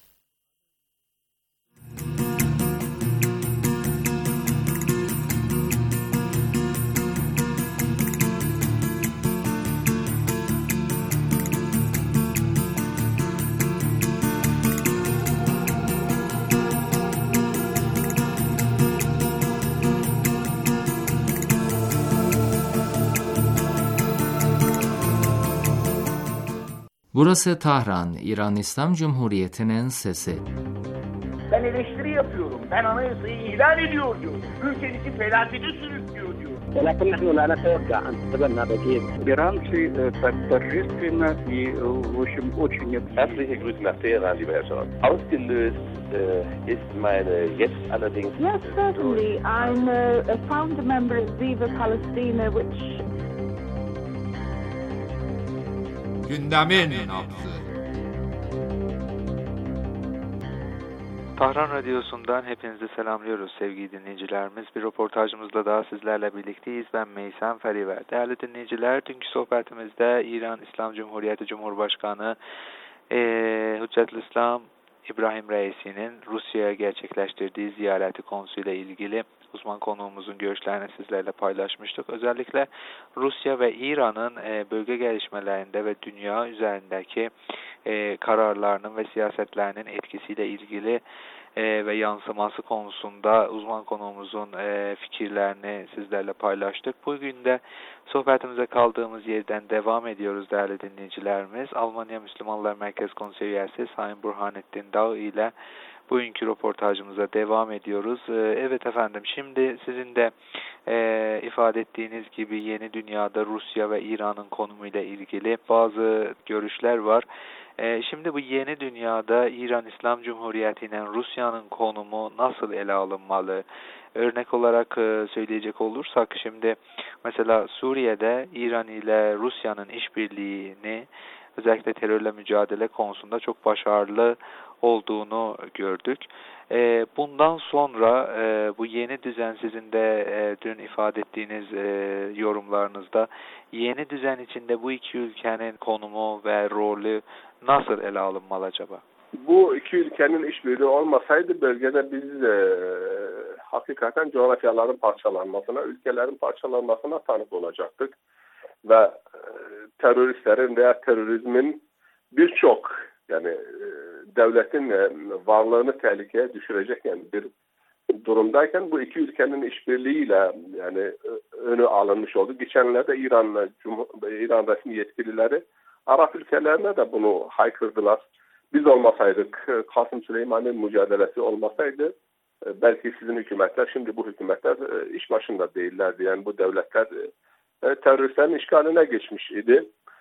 Burası Tahran, İran İslam Cumhuriyeti'nin sesi. Ben eleştiri yapıyorum. Ben anayasayı ihlal ediyor diyor. Ülkenizi felakete sürüklüyor diyor. ولكن نحن لا نتوقع أن تتبنى بديل. Иранцы так торжественно и, в общем, очень... Herzliche Grüße nach Teheran, lieber Herr Scholz. Ausgelöst äh, ist meine jetzt allerdings... Yes, certainly. I'm a, a founder member of Viva Palestina, which... Gündemin nabzı. Tahran Radyosu'ndan hepinizi selamlıyoruz sevgili dinleyicilerimiz. Bir röportajımızla daha sizlerle birlikteyiz. Ben Meysem Feriver. Değerli dinleyiciler, dünkü sohbetimizde İran İslam Cumhuriyeti Cumhurbaşkanı e, Hüccetülislam İbrahim Reisi'nin Rusya'ya gerçekleştirdiği ziyareti konusuyla ilgili uzman konuğumuzun görüşlerini sizlerle paylaşmıştık. Özellikle Rusya ve İran'ın e, bölge gelişmelerinde ve dünya üzerindeki e, kararlarının ve siyasetlerinin etkisiyle ilgili e, ve yansıması konusunda uzman konuğumuzun e, fikirlerini sizlerle paylaştık. Bugün de sohbetimize kaldığımız yerden devam ediyoruz değerli dinleyicilerimiz. Almanya Müslümanlar Merkez Konseyi üyesi Sayın Burhanettin Dağ ile bugünkü röportajımıza devam ediyoruz. Evet efendim, şimdi sizin de e, ifade ettiğiniz gibi yeni dünyada Rusya ve İran'ın konumuyla ilgili bazı görüşler var. E, şimdi bu yeni dünyada İran İslam Cumhuriyeti ile Rusya'nın konumu nasıl ele alınmalı? Örnek olarak e, söyleyecek olursak şimdi mesela Suriye'de İran ile Rusya'nın işbirliğini özellikle terörle mücadele konusunda çok başarılı olduğunu gördük. E, bundan sonra e, bu yeni düzen, sizin de e, dün ifade ettiğiniz e, yorumlarınızda yeni düzen içinde bu iki ülkenin konumu ve rolü nasıl ele alınmalı acaba? Bu iki ülkenin işbirliği olmasaydı bölgede biz e, hakikaten coğrafyaların parçalanmasına, ülkelerin parçalanmasına tanık olacaktık. Ve e, teröristlerin veya terörizmin birçok yani e, devletin e, varlığını tehlikeye düşürecek yani bir durumdayken bu iki ülkenin işbirliğiyle yani e, önü alınmış oldu. Geçenlerde İran İran resmi yetkilileri Arap ülkelerine de bunu haykırdılar. Biz olmasaydık, Kasım Süleyman'ın mücadelesi olmasaydı e, belki sizin hükümetler, şimdi bu hükümetler e, iş başında değillerdi. Yani bu devletler e, teröristlerin işgaline geçmiş idi.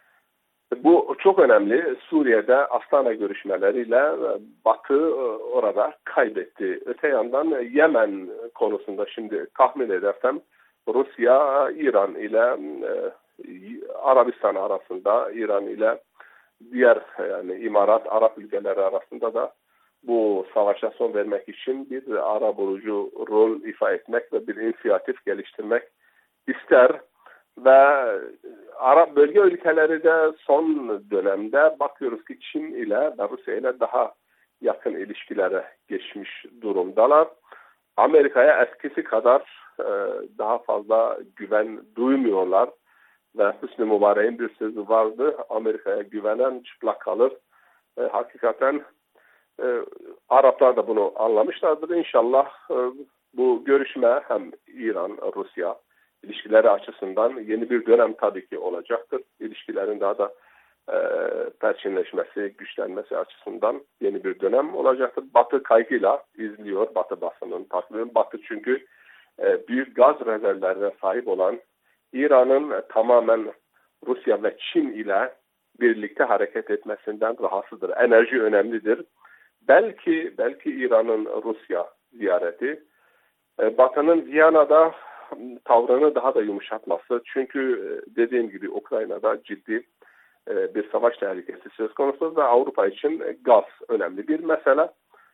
Bu çok önemli. Suriye'de Astana görüşmeleriyle Batı orada kaybetti. Öte yandan Yemen konusunda şimdi tahmin edersem Rusya, İran ile Arabistan arasında, İran ile diğer yani İmarat, Arap ülkeleri arasında da bu savaşa son vermek için bir ara bulucu rol ifa etmek ve bir inisiyatif geliştirmek ister. Ve Arap bölge ülkeleri de son dönemde bakıyoruz ki Çin ile ve Rusya ile daha yakın ilişkilere geçmiş durumdalar. Amerika'ya eskisi kadar e, daha fazla güven duymuyorlar. Ve Hüsnü Mübarek'in bir sözü vardı. Amerika'ya güvenen çıplak kalır. E, hakikaten e, Araplar da bunu anlamışlardır. İnşallah e, bu görüşme hem İran, Rusya İlişkileri açısından yeni bir dönem tabii ki olacaktır. İlişkilerin daha da e, perçinleşmesi, güçlenmesi açısından yeni bir dönem olacaktır. Batı kaygıyla izliyor, Batı basının takvimi. Batı çünkü e, büyük gaz rezervlerine sahip olan İran'ın tamamen Rusya ve Çin ile birlikte hareket etmesinden rahatsızdır. Enerji önemlidir. Belki belki İran'ın Rusya ziyareti e, Batı'nın Viyana'da tavrını daha da yumuşatması. Çünkü dediğim gibi Ukrayna'da ciddi bir savaş tehlikesi söz konusu ve Avrupa için gaz önemli bir mesele.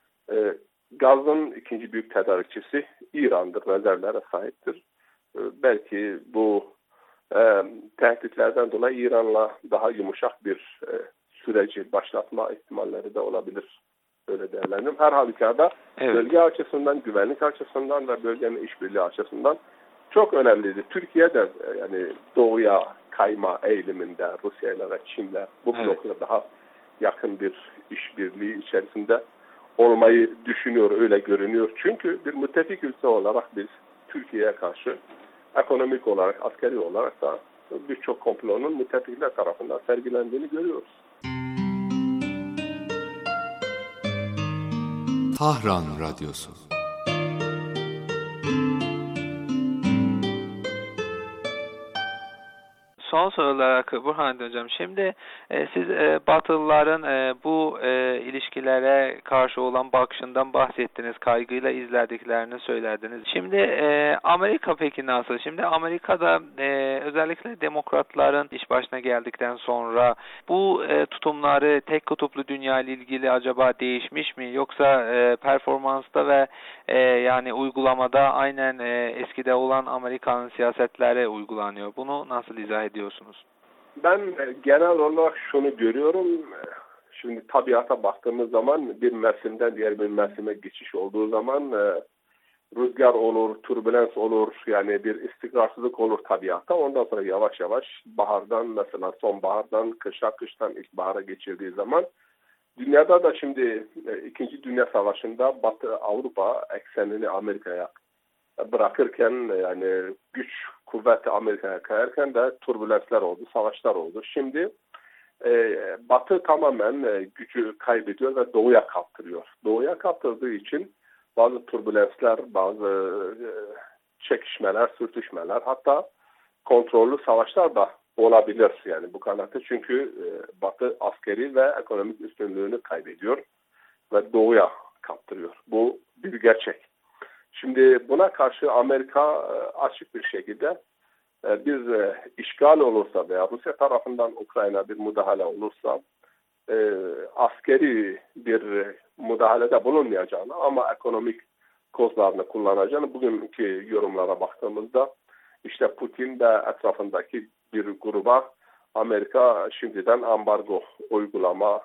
Gazın ikinci büyük tedarikçisi İran'dır, rezervlere sahiptir. Belki bu tehditlerden dolayı İran'la daha yumuşak bir süreci başlatma ihtimalleri de olabilir. Öyle değerlendim. Her halükarda evet. Bölge açısından, güvenlik açısından ve bölgenin işbirliği açısından çok önemlidir. Türkiye de yani doğuya kayma eğiliminde Rusya ile ve Çin'le bu evet. blokla daha yakın bir işbirliği içerisinde olmayı düşünüyor, öyle görünüyor. Çünkü bir müttefik ülke olarak biz Türkiye'ye karşı ekonomik olarak, askeri olarak da birçok komplonun müttefikler tarafından sergilendiğini görüyoruz. Tahran Radyosu. son soru olarak Burhanettin Hocam, şimdi e, siz e, Batılıların e, bu e, ilişkilere karşı olan bakışından bahsettiniz, kaygıyla izlediklerini söylediniz. Şimdi e, Amerika peki nasıl? Şimdi Amerika'da e, özellikle demokratların iş başına geldikten sonra bu e, tutumları tek kutuplu dünya ile ilgili acaba değişmiş mi? Yoksa e, performansta ve e, yani uygulamada aynen e, eskide olan Amerika'nın siyasetleri uygulanıyor. Bunu nasıl izah ediyorsunuz? Ben genel olarak şunu görüyorum. Şimdi tabiata baktığımız zaman bir mevsimden diğer bir mevsime geçiş olduğu zaman rüzgar olur, turbulans olur, yani bir istikrarsızlık olur tabiatta. Ondan sonra yavaş yavaş bahardan, mesela sonbahardan kışa, kıştan ilkbahara geçirdiği zaman dünyada da şimdi İkinci Dünya Savaşı'nda Batı Avrupa eksenini Amerika'ya bırakırken, yani güç kuvveti Amerika'ya kayarken de turbulanslar oldu, savaşlar oldu. Şimdi e, Batı tamamen e, gücü kaybediyor ve Doğu'ya kaptırıyor. Doğu'ya kaptırdığı için bazı turbulanslar, bazı e, çekişmeler, sürtüşmeler, hatta kontrollü savaşlar da olabilir yani bu kanatta. Çünkü e, Batı askeri ve ekonomik üstünlüğünü kaybediyor ve Doğu'ya kaptırıyor. Bu bir gerçek. Şimdi buna karşı Amerika açık bir şekilde bir işgal olursa veya Rusya tarafından Ukrayna bir müdahale olursa askeri bir müdahalede bulunmayacağını ama ekonomik kozlarını kullanacağını bugünkü yorumlara baktığımızda işte Putin ve etrafındaki bir gruba Amerika şimdiden ambargo uygulama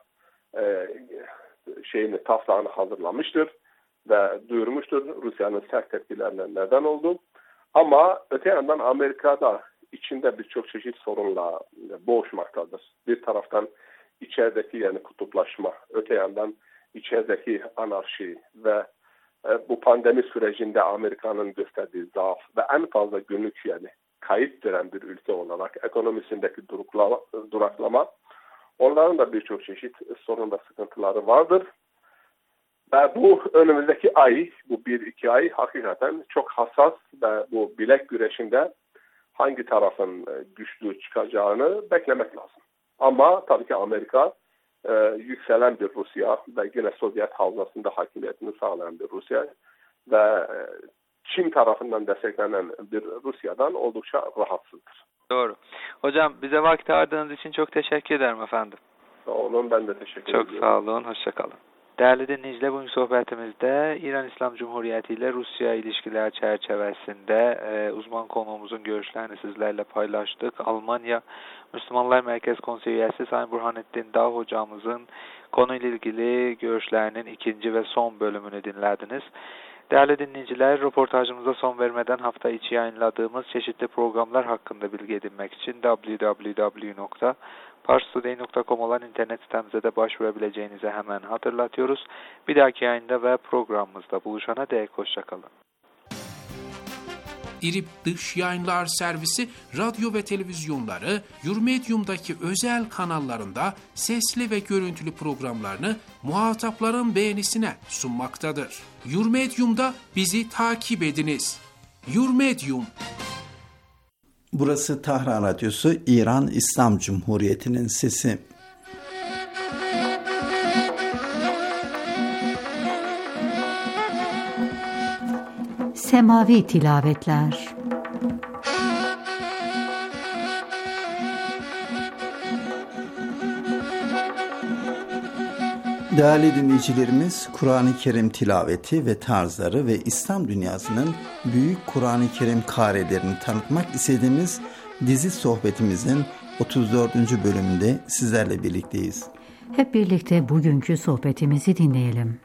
şeyini taslağını hazırlamıştır ve duyurmuştur. Rusya'nın sert tepkilerine neden oldu. Ama öte yandan Amerika'da içinde birçok çeşit sorunla boğuşmaktadır. Bir taraftan içerideki yani kutuplaşma, öte yandan içerideki anarşi ve e, bu pandemi sürecinde Amerika'nın gösterdiği zaaf ve en fazla günlük yani kayıp veren bir ülke olarak ekonomisindeki duraklama, duraklama onların da birçok çeşit sorun ve sıkıntıları vardır. Ve bu önümüzdeki ay, bu bir iki ay hakikaten çok hassas ve bu bilek güreşinde hangi tarafın güçlü çıkacağını beklemek lazım. Ama tabii ki Amerika e, yükselen bir Rusya ve yine Sovyet havzasında hakimiyetini sağlayan bir Rusya ve e, Çin tarafından desteklenen bir Rusya'dan oldukça rahatsızdır. Doğru. Hocam bize vakit ayırdığınız için çok teşekkür ederim efendim. Sağ olun, ben de teşekkür çok ediyorum. Çok sağ olun, hoşça kalın. Değerli dinleyiciler, bugün sohbetimizde İran İslam Cumhuriyeti ile Rusya ilişkiler çerçevesinde e, uzman konuğumuzun görüşlerini sizlerle paylaştık. Almanya Müslümanlar Merkez Konseyi üyesi Sayın Burhanettin Dağ hocamızın konuyla ilgili görüşlerinin ikinci ve son bölümünü dinlediniz. Değerli dinleyiciler, röportajımıza son vermeden hafta içi yayınladığımız çeşitli programlar hakkında bilgi edinmek için double-u double-u double-u nokta parstoday nokta com olan internet sitemize de başvurabileceğinizi hemen hatırlatıyoruz. Bir dahaki yayında ve programımızda buluşana dek hoşçakalın. İrip Dış Yayınlar Servisi radyo ve televizyonları Yurmedium'daki özel kanallarında sesli ve görüntülü programlarını muhatapların beğenisine sunmaktadır. Yurmedium'da bizi takip ediniz. Yurmedium. Burası Tahran Radyosu, İran İslam Cumhuriyeti'nin sesi. Semavi tilavetler. Değerli dinleyicilerimiz, Kur'an-ı Kerim tilaveti ve tarzları ve İslam dünyasının büyük Kur'an-ı Kerim kârilerini tanıtmak istediğimiz dizi sohbetimizin otuz dördüncü bölümünde sizlerle birlikteyiz. Hep birlikte bugünkü sohbetimizi dinleyelim.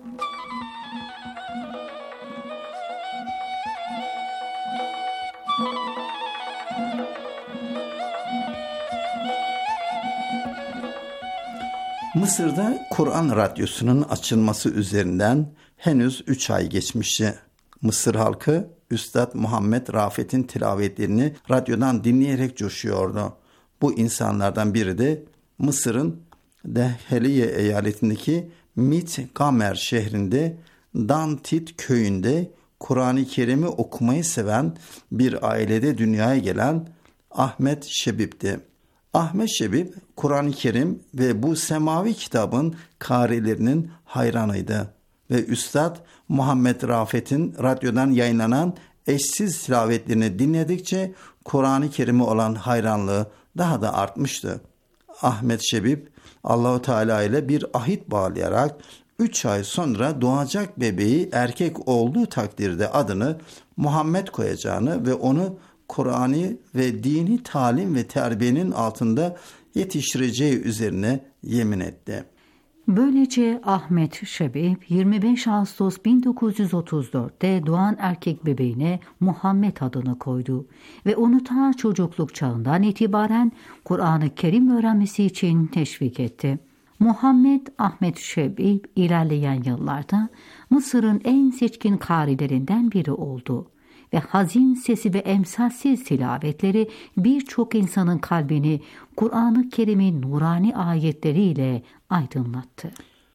Mısır'da Kur'an Radyosu'nun açılması üzerinden henüz üç ay geçmişti. Mısır halkı Üstad Muhammed Rafet'in tilavetlerini radyodan dinleyerek coşuyordu. Bu insanlardan biri de Mısır'ın Dehheliye eyaletindeki Mit Gamer şehrinde Dantit köyünde Kur'an-ı Kerim'i okumayı seven bir ailede dünyaya gelen Ahmet Şebib'di. Ahmet Şebib, Kur'an-ı Kerim ve bu semavi kitabın karilerinin hayranıydı ve Üstad Muhammed Rafet'in radyodan yayınlanan eşsiz tilavetlerini dinledikçe Kur'an-ı Kerim'e olan hayranlığı daha da artmıştı. Ahmet Şebib, Allah-u Teala ile bir ahit bağlayarak üç ay sonra doğacak bebeği erkek olduğu takdirde adını Muhammed koyacağını ve onu Kur'an'ı ve dini talim ve terbiyenin altında yetiştireceği üzerine yemin etti. Böylece Ahmet Şebib yirmi beş Ağustos bin dokuz yüz otuz dörtte doğan erkek bebeğine Muhammed adını koydu ve onu ta çocukluk çağından itibaren Kur'an-ı Kerim öğrenmesi için teşvik etti. Muhammed Ahmet Şebib ilerleyen yıllarda Mısır'ın en seçkin karilerinden biri oldu ve hazin sesi ve emsalsiz tilavetleri birçok insanın kalbini Kur'an-ı Kerim'in nurani ayetleriyle aydınlattı.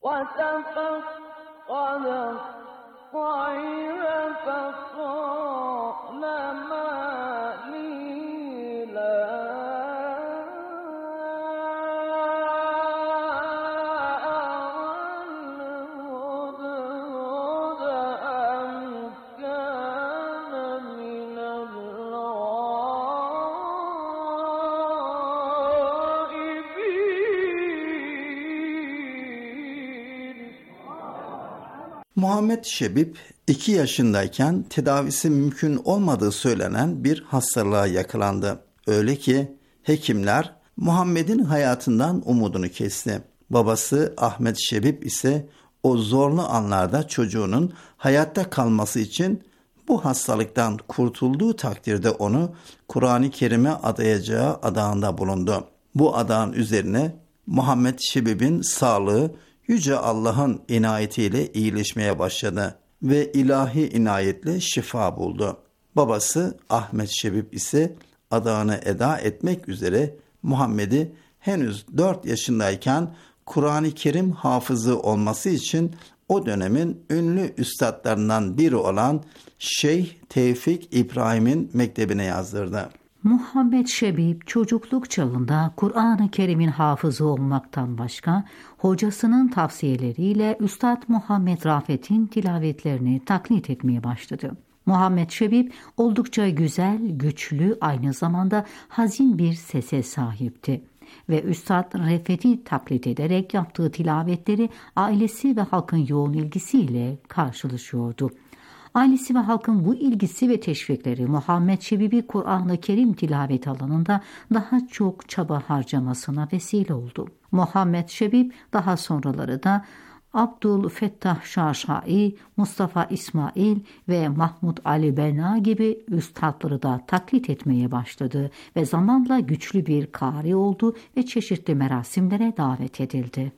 Muhammed Şebib iki yaşındayken tedavisi mümkün olmadığı söylenen bir hastalığa yakalandı. Öyle ki hekimler Muhammed'in hayatından umudunu kesti. Babası Ahmet Şebib ise o zorlu anlarda çocuğunun hayatta kalması için bu hastalıktan kurtulduğu takdirde onu Kur'an-ı Kerim'e adayacağı adağında bulundu. Bu adağın üzerine Muhammed Şebib'in sağlığı Yüce Allah'ın inayetiyle iyileşmeye başladı ve ilahi inayetle şifa buldu. Babası Ahmet Şebib ise adağını eda etmek üzere Muhammed'i henüz dört yaşındayken Kur'an-ı Kerim hafızı olması için o dönemin ünlü üstadlarından biri olan Şeyh Tevfik İbrahim'in mektebine yazdırdı. Muhammed Şebib çocukluk çağında Kur'an-ı Kerim'in hafızı olmaktan başka hocasının tavsiyeleriyle Üstad Muhammed Rafet'in tilavetlerini taklit etmeye başladı. Muhammed Şebib oldukça güzel, güçlü, aynı zamanda hazin bir sese sahipti ve Üstad Rafet'i taklit ederek yaptığı tilavetleri ailesi ve halkın yoğun ilgisiyle karşılaşıyordu. Ailesi ve halkın bu ilgisi ve teşvikleri Muhammed Şebib'i Kur'an-ı Kerim tilavet alanında daha çok çaba harcamasına vesile oldu. Muhammed Şebib daha sonraları da Abdülfettah Şaşai, Mustafa İsmail ve Mahmud Ali Bena gibi üstadları da taklit etmeye başladı ve zamanla güçlü bir kari oldu ve çeşitli merasimlere davet edildi.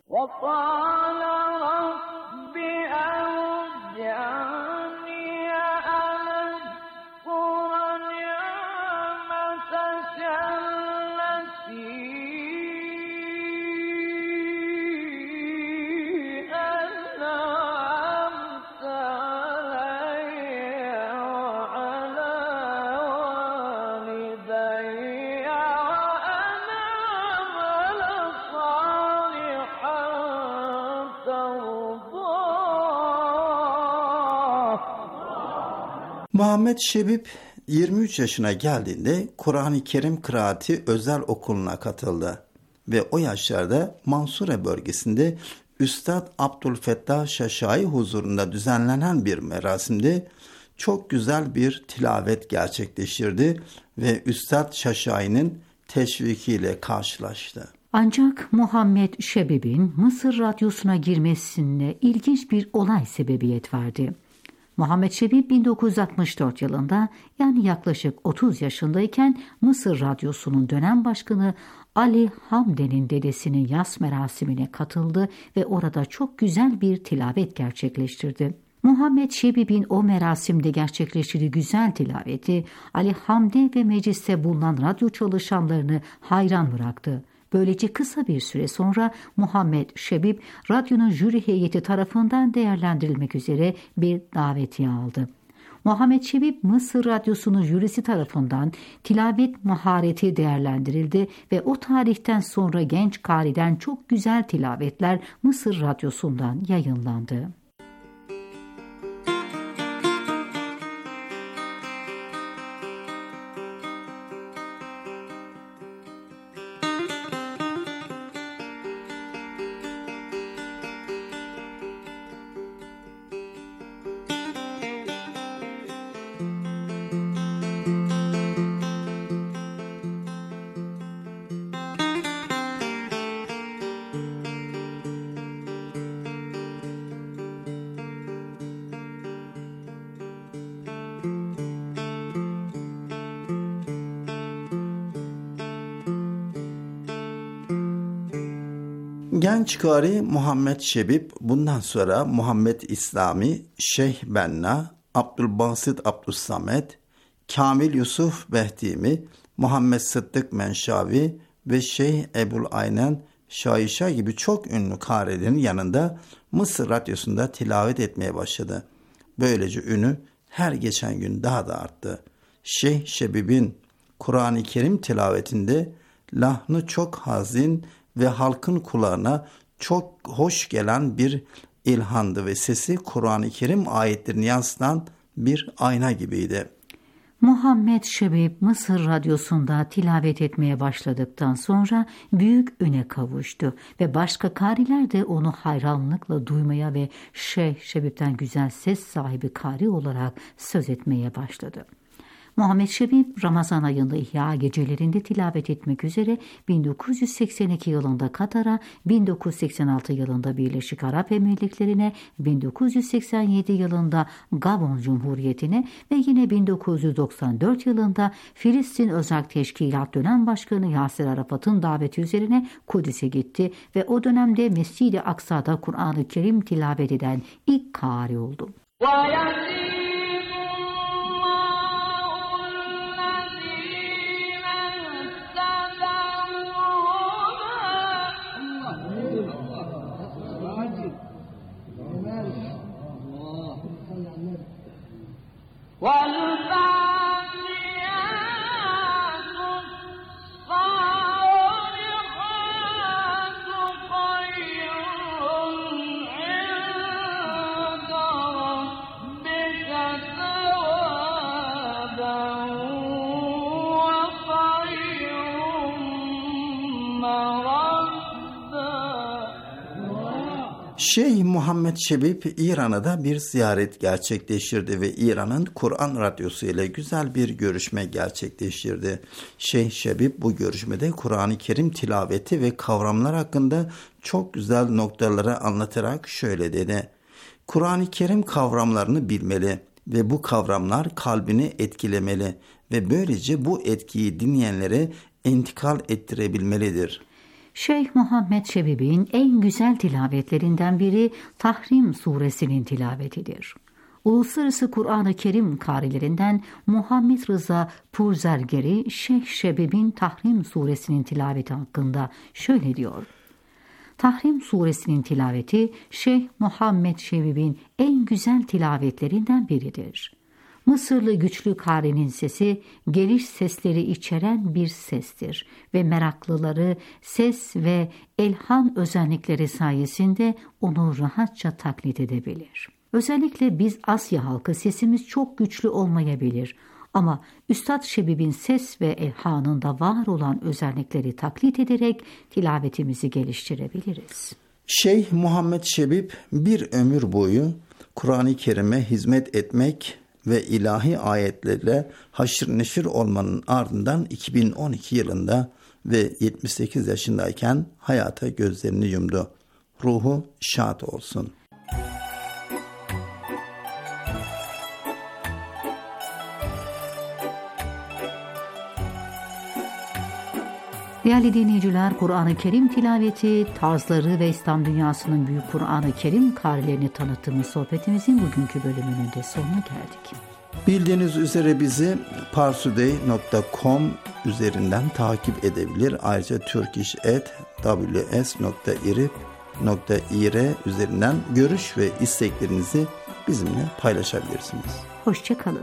Muhammed Şebib yirmi üç yaşına geldiğinde Kur'an-ı Kerim kıraati özel okuluna katıldı ve o yaşlarda Mansure bölgesinde Üstad Abdülfettah Şaşai huzurunda düzenlenen bir merasimde çok güzel bir tilavet gerçekleştirdi ve Üstad Şaşai'nin teşvikiyle karşılaştı. Ancak Muhammed Şebib'in Mısır radyosuna girmesine ilginç bir olay sebebiyet verdi. Muhammed Şebib bin dokuz yüz altmış dört yılında yani yaklaşık otuz yaşındayken Mısır Radyosu'nun dönem başkanı Ali Hamde'nin dedesinin yas merasimine katıldı ve orada çok güzel bir tilavet gerçekleştirdi. Muhammed Şebib'in o merasimde gerçekleştirdiği güzel tilaveti Ali Hamde ve mecliste bulunan radyo çalışanlarını hayran bıraktı. Böylece kısa bir süre sonra Muhammed Şebib radyonun jüri heyeti tarafından değerlendirilmek üzere bir davetiye aldı. Muhammed Şebip Mısır Radyosu'nun jürisi tarafından tilavet mahareti değerlendirildi ve o tarihten sonra genç kariden çok güzel tilavetler Mısır Radyosu'ndan yayınlandı. Genç kari Muhammed Şebip bundan sonra Muhammed İslami, Şeyh Benna, Abdülbasit Abdüssamet, Kamil Yusuf Behtimi, Muhammed Sıddık Menşavi ve Şeyh Ebul Aynen Şahişa gibi çok ünlü karilerin yanında Mısır Radyosu'nda tilavet etmeye başladı. Böylece ünü her geçen gün daha da arttı. Şeyh Şebib'in Kur'an-ı Kerim tilavetinde lahnı çok hazin ve halkın kulağına çok hoş gelen bir ilhandı ve sesi Kur'an-ı Kerim ayetlerini yansıtan bir ayna gibiydi. Muhammed Şebip Mısır Radyosu'nda tilavet etmeye başladıktan sonra büyük üne kavuştu ve başka kariler de onu hayranlıkla duymaya ve Şeyh Şebip'ten güzel ses sahibi kari olarak söz etmeye başladı. Muhammed Şebip Ramazan ayında İhya gecelerinde tilavet etmek üzere bin dokuz yüz seksen iki yılında Katar'a, bin dokuz yüz seksen altı yılında Birleşik Arap Emirlikleri'ne, bin dokuz yüz seksen yedi yılında Gabon Cumhuriyeti'ne ve yine bin dokuz yüz doksan dört yılında Filistin Özel Teşkilat Dönem Başkanı Yasir Arafat'ın daveti üzerine Kudüs'e gitti ve o dönemde Mescid-i Aksa'da Kur'an-ı Kerim tilavet eden ilk kari oldu. Şeyh Muhammed Şebip İran'a da bir ziyaret gerçekleştirdi ve İran'ın Kur'an Radyosu ile güzel bir görüşme gerçekleştirdi. Şeyh Şebip bu görüşmede Kur'an-ı Kerim tilaveti ve kavramlar hakkında çok güzel noktaları anlatarak şöyle dedi. Kur'an-ı Kerim kavramlarını bilmeli ve bu kavramlar kalbini etkilemeli ve böylece bu etkiyi dinleyenlere intikal ettirebilmelidir. Şeyh Muhammed Şebib'in en güzel tilavetlerinden biri Tahrim suresinin tilavetidir. Uluslararası Kur'an-ı Kerim karilerinden Muhammed Rıza Purzergeri, Şeyh Şebib'in Tahrim suresinin tilaveti hakkında şöyle diyor. Tahrim suresinin tilaveti Şeyh Muhammed Şebib'in en güzel tilavetlerinden biridir. Mısırlı güçlü karinin sesi, geliş sesleri içeren bir sestir ve meraklıları ses ve elhan özellikleri sayesinde onu rahatça taklit edebilir. Özellikle biz Asya halkı sesimiz çok güçlü olmayabilir ama Üstad Şebib'in ses ve elhanında var olan özellikleri taklit ederek tilavetimizi geliştirebiliriz. Şeyh Muhammed Şebib bir ömür boyu Kur'an-ı Kerim'e hizmet etmek ve ilahi ayetlerle haşır neşir olmanın ardından iki bin on iki yılında ve yetmiş sekiz yaşındayken hayata gözlerini yumdu. Ruhu şad olsun. Değerli dinleyiciler, Kur'an-ı Kerim tilaveti, tarzları ve İslam dünyasının büyük Kur'an-ı Kerim karilerini tanıttığımız sohbetimizin bugünkü bölümünün de sonuna geldik. Bildiğiniz üzere bizi parstoday nokta com üzerinden takip edebilir. Ayrıca turkish at w s nokta irib nokta ir üzerinden görüş ve isteklerinizi bizimle paylaşabilirsiniz. Hoşça kalın.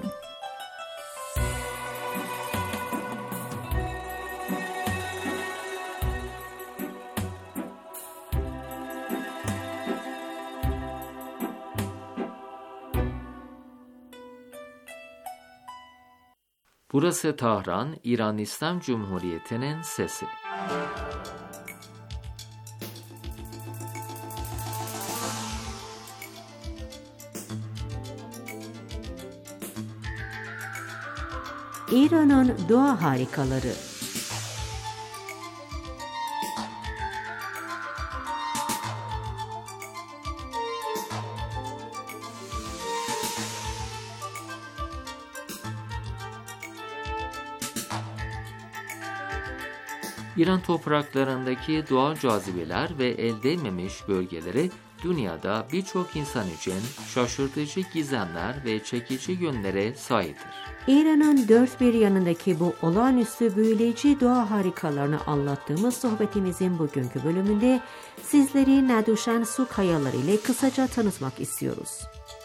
Burası Tahran, İran İslam Cumhuriyeti'nin sesi. İran'ın doğa harikaları. İran topraklarındaki doğal cazibeler ve el değmemiş bölgeleri dünyada birçok insan için şaşırtıcı gizemler ve çekici yönlere sahiptir. İran'ın dört bir yanındaki bu olağanüstü büyüleyici doğa harikalarını anlattığımız sohbetimizin bugünkü bölümünde sizleri Naduşan su kayaları ile kısaca tanıtmak istiyoruz.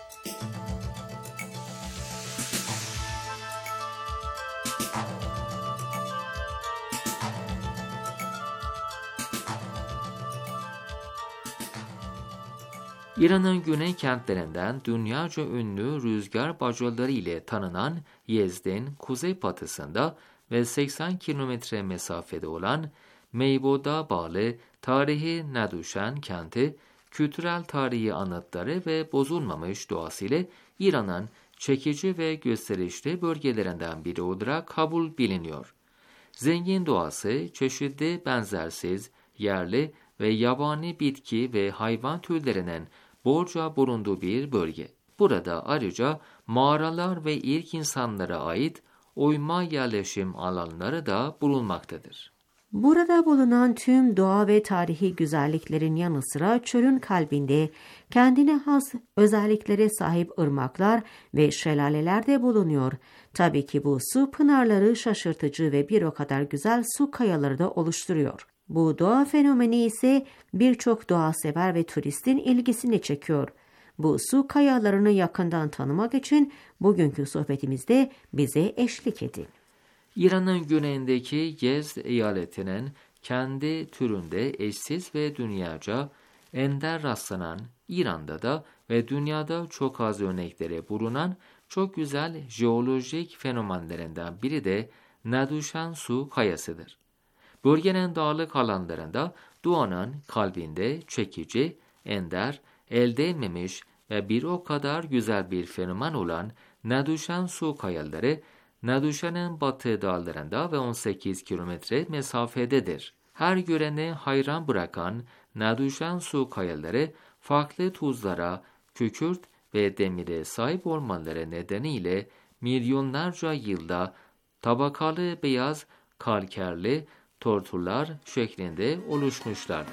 İran'ın güney kentlerinden dünyaca ünlü rüzgar bacaları ile tanınan Yezd'in kuzeybatısında ve seksen kilometre mesafede olan Meybod'a bağlı tarihi Naduşan kenti, kültürel tarihi anıtları ve bozulmamış doğasıyla İran'ın çekici ve gösterişli bölgelerinden biri olarak kabul biliniyor. Zengin doğası, çeşitli benzersiz, yerli ve yabani bitki ve hayvan türlerinin bolca bulunduğu bir bölge. Burada ayrıca mağaralar ve ilk insanlara ait oyma yerleşim alanları da bulunmaktadır. Burada bulunan tüm doğa ve tarihi güzelliklerin yanı sıra çölün kalbinde kendine has özelliklere sahip ırmaklar ve şelaleler de bulunuyor. Tabii ki bu su pınarları şaşırtıcı ve bir o kadar güzel su kayaları da oluşturuyor. Bu doğa fenomeni ise birçok doğa sever ve turistin ilgisini çekiyor. Bu su kayalarını yakından tanımak için bugünkü sohbetimizde bize eşlik edin. İran'ın güneyindeki Yezd eyaletinin kendi türünde eşsiz ve dünyaca ender rastlanan, İran'da da ve dünyada çok az örnekleri bulunan çok güzel jeolojik fenomenlerinden biri de Naduşan su kayasıdır. Bölgenin dağlık alanlarında doğanın kalbinde çekici, ender, el değmemiş ve bir o kadar güzel bir fenomen olan Naduşan su kayaları, Naduşan'ın batı dağlarında ve on sekiz kilometre mesafededir. Her göreni hayran bırakan Naduşan su kayaları farklı tuzlara, kükürt ve demire sahip olmaları nedeniyle milyonlarca yılda tabakalı beyaz kalkerli tortular şeklinde oluşmuşlardır.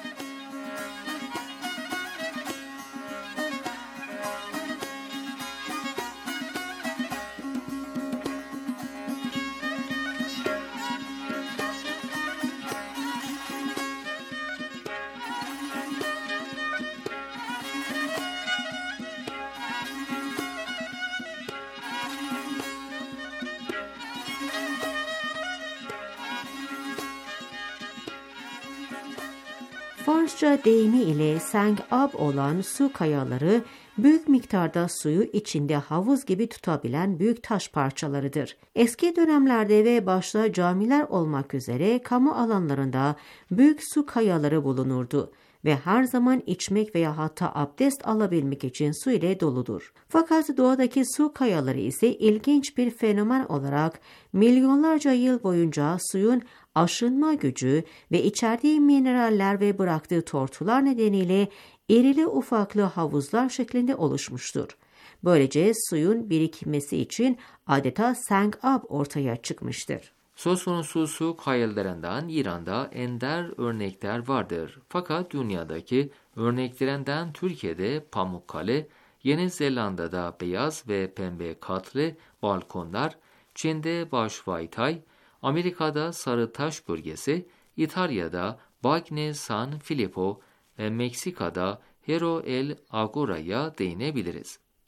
Farsça deyimi ile seng-ab olan su kayaları, büyük miktarda suyu içinde havuz gibi tutabilen büyük taş parçalarıdır. Eski dönemlerde ve başta camiler olmak üzere kamu alanlarında büyük su kayaları bulunurdu ve her zaman içmek veya hatta abdest alabilmek için su ile doludur. Fakat doğadaki su kayaları ise ilginç bir fenomen olarak milyonlarca yıl boyunca suyun aşınma gücü ve içerdiği mineraller ve bıraktığı tortular nedeniyle irili ufaklı havuzlar şeklinde oluşmuştur. Böylece suyun birikmesi için adeta seng-ab ortaya çıkmıştır. Söz konusu su kayalarından İran'da ender örnekler vardır. Fakat dünyadaki örneklerinden Türkiye'de Pamukkale, Yeni Zelanda'da beyaz ve pembe katlı balkonlar, Çin'de Başvaytay, Amerika'da Sarıtaş bölgesi, İtalya'da Bagne San Filippo ve Meksika'da Hero el Agora'ya değinebiliriz.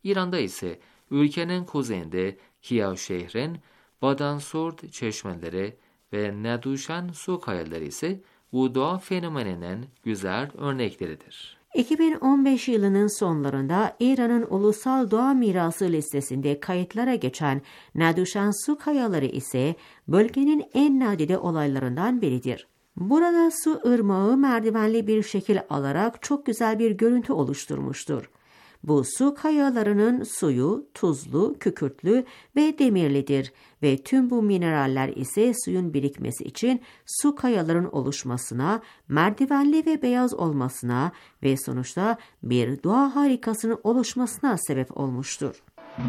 İran'da ise ülkenin kuzeyinde Kiya şehrin Badansurt çeşmeleri ve Naduşan su kayaları ise bu doğa fenomeninin güzel örnekleridir. iki bin on beş yılının sonlarında İran'ın Ulusal Doğa Mirası listesinde kayıtlara geçen Naduşan su kayaları ise bölgenin en nadide olaylarından biridir. Burada su ırmağı merdivenli bir şekil alarak çok güzel bir görüntü oluşturmuştur. Bu su kayalarının suyu tuzlu, kükürtlü ve demirlidir ve tüm bu mineraller ise suyun birikmesi için su kayaların oluşmasına, merdivenli ve beyaz olmasına ve sonuçta bir doğa harikasının oluşmasına sebep olmuştur.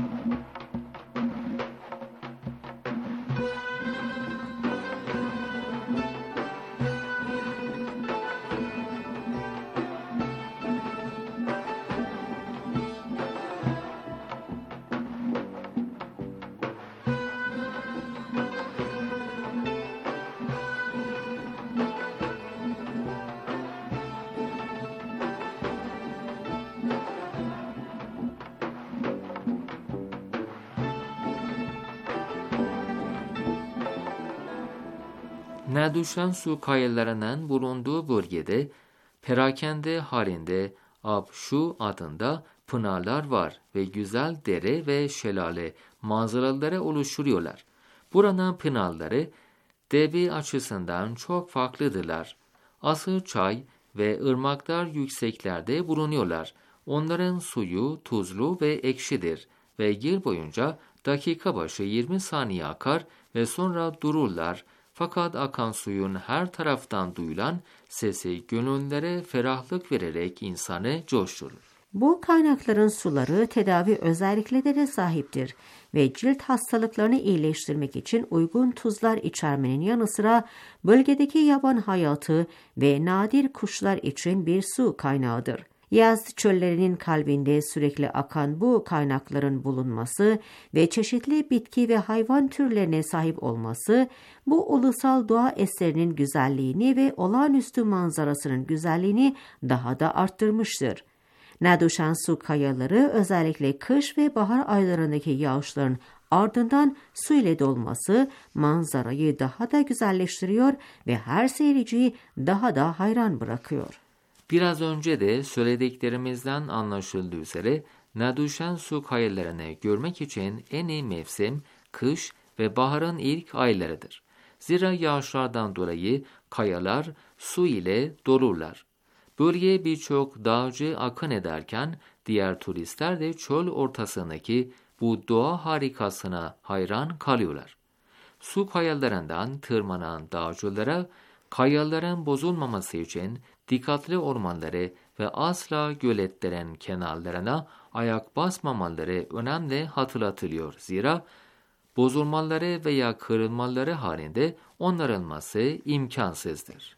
Naduşan su kayalarının bulunduğu bölgede perakende halinde Abşu adında pınarlar var ve güzel dere ve şelale manzaraları oluşturuyorlar. Buranın pınarları debi açısından çok farklıdırlar. Asıl çay ve ırmaklar yükseklerde bulunuyorlar. Onların suyu tuzlu ve ekşidir ve yıl boyunca dakika başı yirmi saniye akar ve sonra dururlar. Fakat akan suyun her taraftan duyulan sesi gönüllere ferahlık vererek insanı coşturur. Bu kaynakların suları tedavi özelliklere sahiptir ve cilt hastalıklarını iyileştirmek için uygun tuzlar içermenin yanı sıra bölgedeki yaban hayatı ve nadir kuşlar için bir su kaynağıdır. Yaz çöllerinin kalbinde sürekli akan bu kaynakların bulunması ve çeşitli bitki ve hayvan türlerine sahip olması, bu ulusal doğa eserinin güzelliğini ve olağanüstü manzarasının güzelliğini daha da arttırmıştır. Naduşan su kayaları özellikle kış ve bahar aylarındaki yağışların ardından su ile dolması manzarayı daha da güzelleştiriyor ve her seyirciyi daha da hayran bırakıyor. Biraz önce de söylediklerimizden anlaşıldığı üzere Naduşan su kayalarını görmek için en iyi mevsim kış ve baharın ilk aylarıdır. Zira yağışlardan dolayı kayalar su ile dolurlar. Bölgeye birçok dağcı akın ederken diğer turistler de çöl ortasındaki bu doğa harikasına hayran kalıyorlar. Su kayalarından tırmanan dağcılara kayaların bozulmaması için dikkatli olmaları ve asla göletlerin kenarlarına ayak basmamaları önemli hatırlatılıyor. Zira bozulmaları veya kırılmaları halinde onarılması imkansızdır.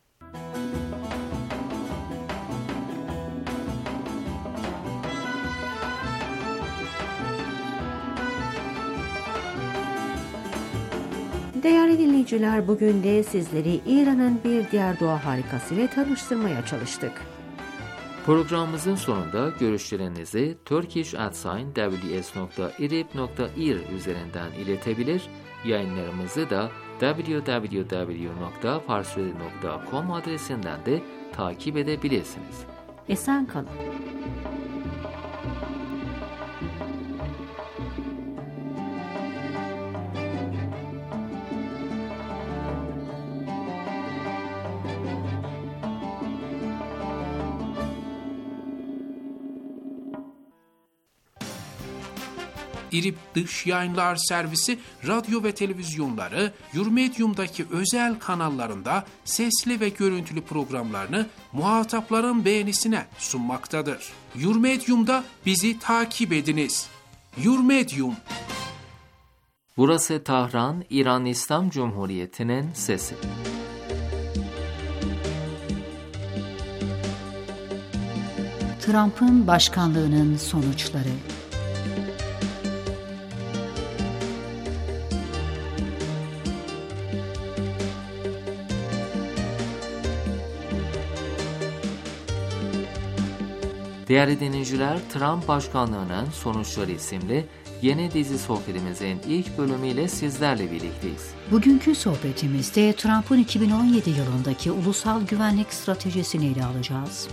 Değerli dinleyiciler, bugün de sizleri İran'ın bir diğer doğa harikasıyla tanıştırmaya çalıştık. Programımızın sonunda görüşlerinizi turkish at w s nokta irib nokta ir üzerinden iletebilir, yayınlarımızı da w w w nokta farsredi nokta com adresinden de takip edebilirsiniz. Esen kalın. İrib Dış Yayınlar Servisi radyo ve televizyonları Yurmedyum'daki özel kanallarında sesli ve görüntülü programlarını muhatapların beğenisine sunmaktadır. Yurmedyum'da bizi takip ediniz. Yurmedyum. Burası Tahran, İran İslam Cumhuriyeti'nin sesi. Trump'ın başkanlığının sonuçları. Değerli dinleyiciler, Trump başkanlığının sonuçları isimli yeni dizi sohbetimizin ilk bölümüyle sizlerle birlikteyiz. Bugünkü sohbetimizde Trump'ın iki bin on yedi yılındaki ulusal güvenlik stratejisini ele alacağız.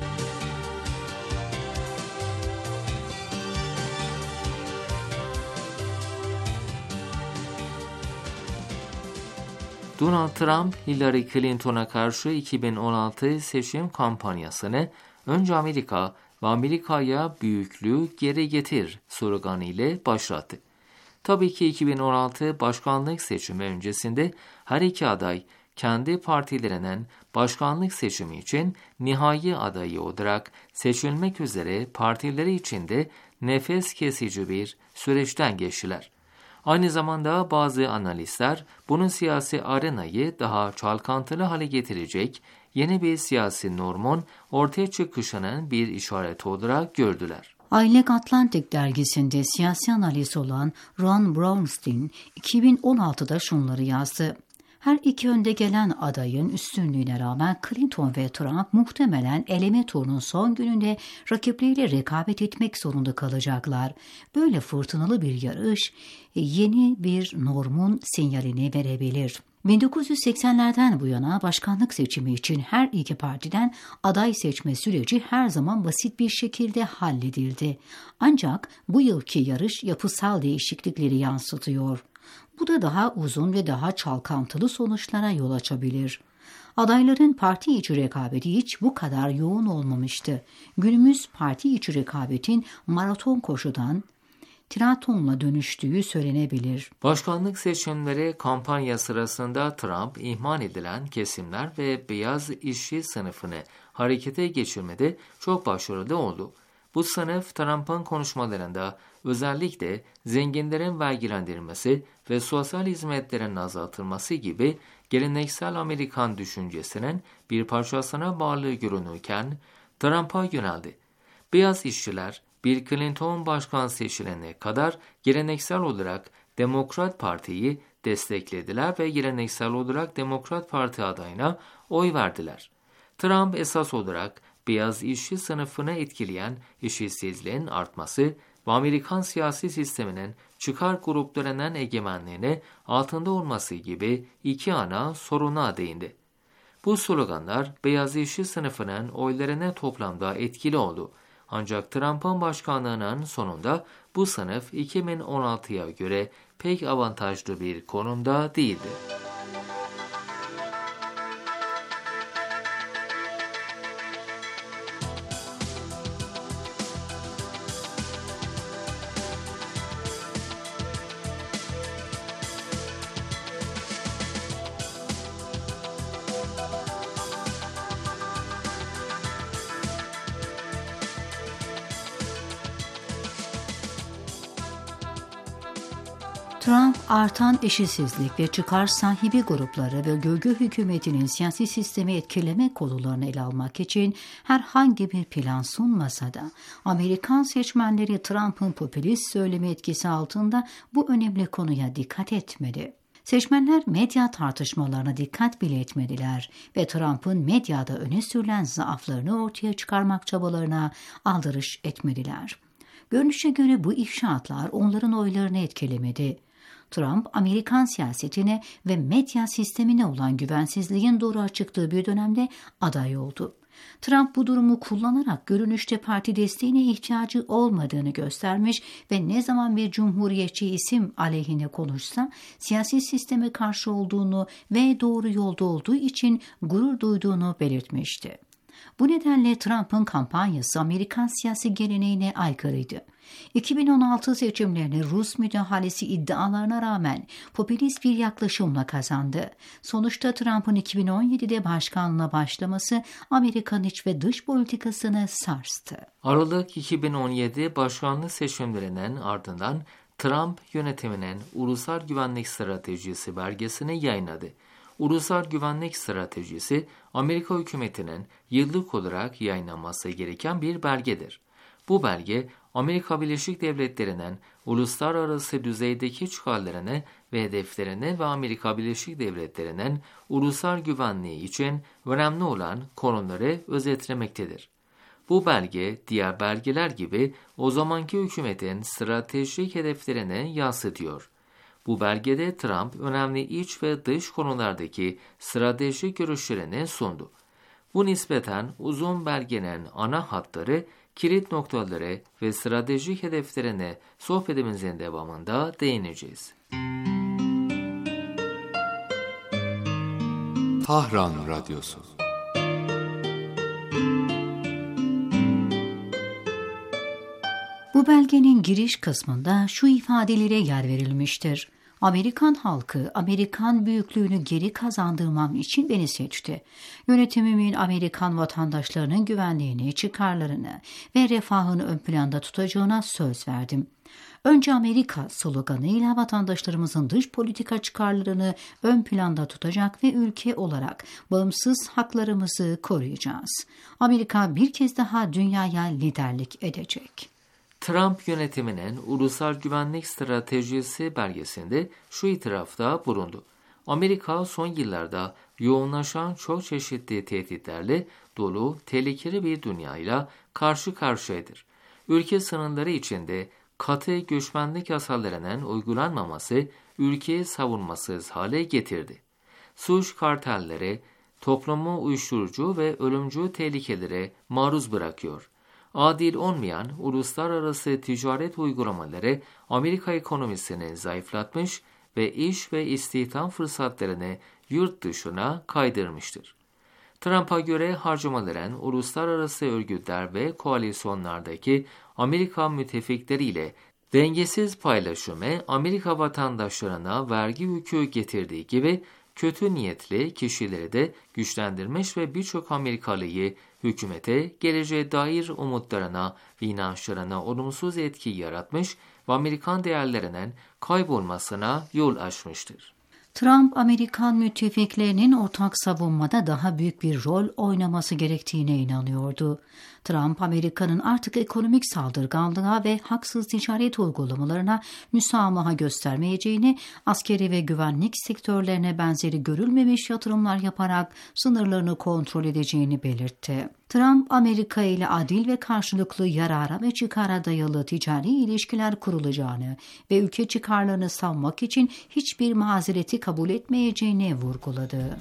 Donald Trump, Hillary Clinton'a karşı iki bin on altı seçim kampanyasını önce Amerika ve Amerika'ya büyüklüğü geri getir sloganı ile başlattı. Tabii ki iki bin on altı başkanlık seçimi öncesinde her iki aday kendi partilerinin başkanlık seçimi için nihai adayı olarak seçilmek üzere partileri içinde nefes kesici bir süreçten geçtiler. Aynı zamanda bazı analistler bunun siyasi arenayı daha çalkantılı hale getirecek yeni bir siyasi normun ortaya çıkışının bir işareti olarak gördüler. Aylık Atlantic dergisinde siyasi analiz olan Ron Brownstein iki bin on altıda şunları yazdı. Her iki önde gelen adayın üstünlüğüne rağmen Clinton ve Trump muhtemelen eleme turunun son gününde rakipleriyle rekabet etmek zorunda kalacaklar. Böyle fırtınalı bir yarış yeni bir normun sinyalini verebilir. bin dokuz yüz seksenlerden bu yana başkanlık seçimi için her iki partiden aday seçme süreci her zaman basit bir şekilde halledildi. Ancak bu yılki yarış yapısal değişiklikleri yansıtıyor. Bu da daha uzun ve daha çalkantılı sonuçlara yol açabilir. Adayların parti içi rekabeti hiç bu kadar yoğun olmamıştı. Günümüz parti içi rekabetin maraton koşudan triatlonla dönüştüğü söylenebilir. Başkanlık seçimleri kampanya sırasında Trump ihmal edilen kesimler ve beyaz işçi sınıfını harekete geçirmede çok başarılı oldu. Bu sınıf Trump'ın konuşmalarında özellikle zenginlerin vergilendirilmesi ve sosyal hizmetlerin azaltılması gibi geleneksel Amerikan düşüncesinin bir parçasına bağlı görünürken Trump'a yöneldi. Beyaz işçiler Bill Clinton başkan seçilene kadar geleneksel olarak Demokrat Parti'yi desteklediler ve geleneksel olarak Demokrat Parti adayına oy verdiler. Trump esas olarak beyaz işçi sınıfını etkileyen işsizliğin artması ve Amerikan siyasi sisteminin çıkar gruplarının egemenliğine altında olması gibi iki ana soruna değindi. Bu sloganlar beyaz işçi sınıfının oylarına toplamda etkili oldu. Ancak Trump'ın başkanlığının sonunda bu sınıf iki bin on altıya göre pek avantajlı bir konumda değildi. Trump, artan eşitsizlik ve çıkar sahibi grupları ve gölge hükümetinin siyasi sistemi etkileme konularını ele almak için herhangi bir plan sunmasa da Amerikan seçmenleri Trump'ın popülist söylemi etkisi altında bu önemli konuya dikkat etmedi. Seçmenler medya tartışmalarına dikkat bile etmediler ve Trump'ın medyada öne sürülen zaaflarını ortaya çıkarmak çabalarına aldırış etmediler. Görünüşe göre bu ifşaatlar onların oylarını etkilemedi. Trump, Amerikan siyasetine ve medya sistemine olan güvensizliğin doğruğa çıktığı bir dönemde aday oldu. Trump bu durumu kullanarak görünüşte parti desteğine ihtiyacı olmadığını göstermiş ve ne zaman bir cumhuriyetçi isim aleyhine konuşsa siyasi sisteme karşı olduğunu ve doğru yolda olduğu için gurur duyduğunu belirtmişti. Bu nedenle Trump'ın kampanyası Amerikan siyasi geleneğine aykırıydı. iki bin on altı seçimlerini Rus müdahalesi iddialarına rağmen popülist bir yaklaşımla kazandı. Sonuçta Trump'ın iki bin on yedide başkanlığa başlaması Amerikan iç ve dış politikasını sarstı. Aralık iki bin on yedi başkanlık seçimlerinin ardından Trump yönetiminin Ulusal Güvenlik Stratejisi belgesini yayınladı. Ulusal Güvenlik Stratejisi, Amerika hükümetinin yıllık olarak yayınlanması gereken bir belgedir. Bu belge, Amerika Birleşik Devletleri'nin uluslararası düzeydeki çıkarlarını ve hedeflerini ve Amerika Birleşik Devletleri'nin ulusal güvenliği için önemli olan konuları özetlemektedir. Bu belge diğer belgeler gibi o zamanki hükümetin stratejik hedeflerini yansıtıyor. Bu belgede Trump önemli iç ve dış konulardaki stratejik görüşlerini sundu. Bu nispeten uzun belgenin ana hatları, kilit noktaları ve stratejik hedeflerine sohbetimizin devamında değineceğiz. Tahran Radyosu. Bu belgenin giriş kısmında şu ifadelere yer verilmiştir. Amerikan halkı, Amerikan büyüklüğünü geri kazandırmam için beni seçti. Yönetimimin Amerikan vatandaşlarının güvenliğini, çıkarlarını ve refahını ön planda tutacağına söz verdim. Önce Amerika sloganıyla vatandaşlarımızın dış politika çıkarlarını ön planda tutacak ve ülke olarak bağımsız haklarımızı koruyacağız. Amerika bir kez daha dünyaya liderlik edecek. Trump yönetiminin Ulusal Güvenlik Stratejisi belgesinde şu itirafta bulundu. Amerika son yıllarda yoğunlaşan çok çeşitli tehditlerle dolu, tehlikeli bir dünyayla karşı karşıyadır. Ülke sınırları içinde katı göçmenlik yasalarının uygulanmaması ülkeyi savunmasız hale getirdi. Suç kartelleri toplumu uyuşturucu ve ölümcül tehlikelere maruz bırakıyor. Adil olmayan uluslararası ticaret uygulamaları Amerika ekonomisini zayıflatmış ve iş ve istihdam fırsatlarını yurt dışına kaydırmıştır. Trump'a göre harcamaların uluslararası örgütler ve koalisyonlardaki Amerika müttefikleriyle dengesiz paylaşımı Amerika vatandaşlarına vergi yükü getirdiği gibi kötü niyetli kişileri de güçlendirmiş ve birçok Amerikalıyı hükümete, geleceğe dair umutlarına ve inançlarına olumsuz etki yaratmış ve Amerikan değerlerinin kaybolmasına yol açmıştır. Trump, Amerikan müttefiklerinin ortak savunmada daha büyük bir rol oynaması gerektiğine inanıyordu. Trump, Amerika'nın artık ekonomik saldırganlığa ve haksız ticaret uygulamalarına müsamaha göstermeyeceğini, askeri ve güvenlik sektörlerine benzeri görülmemiş yatırımlar yaparak sınırlarını kontrol edeceğini belirtti. Trump, Amerika ile adil ve karşılıklı yarara ve çıkara dayalı ticari ilişkiler kurulacağını ve ülke çıkarlarını savunmak için hiçbir mazereti kabul etmeyeceğini vurguladı.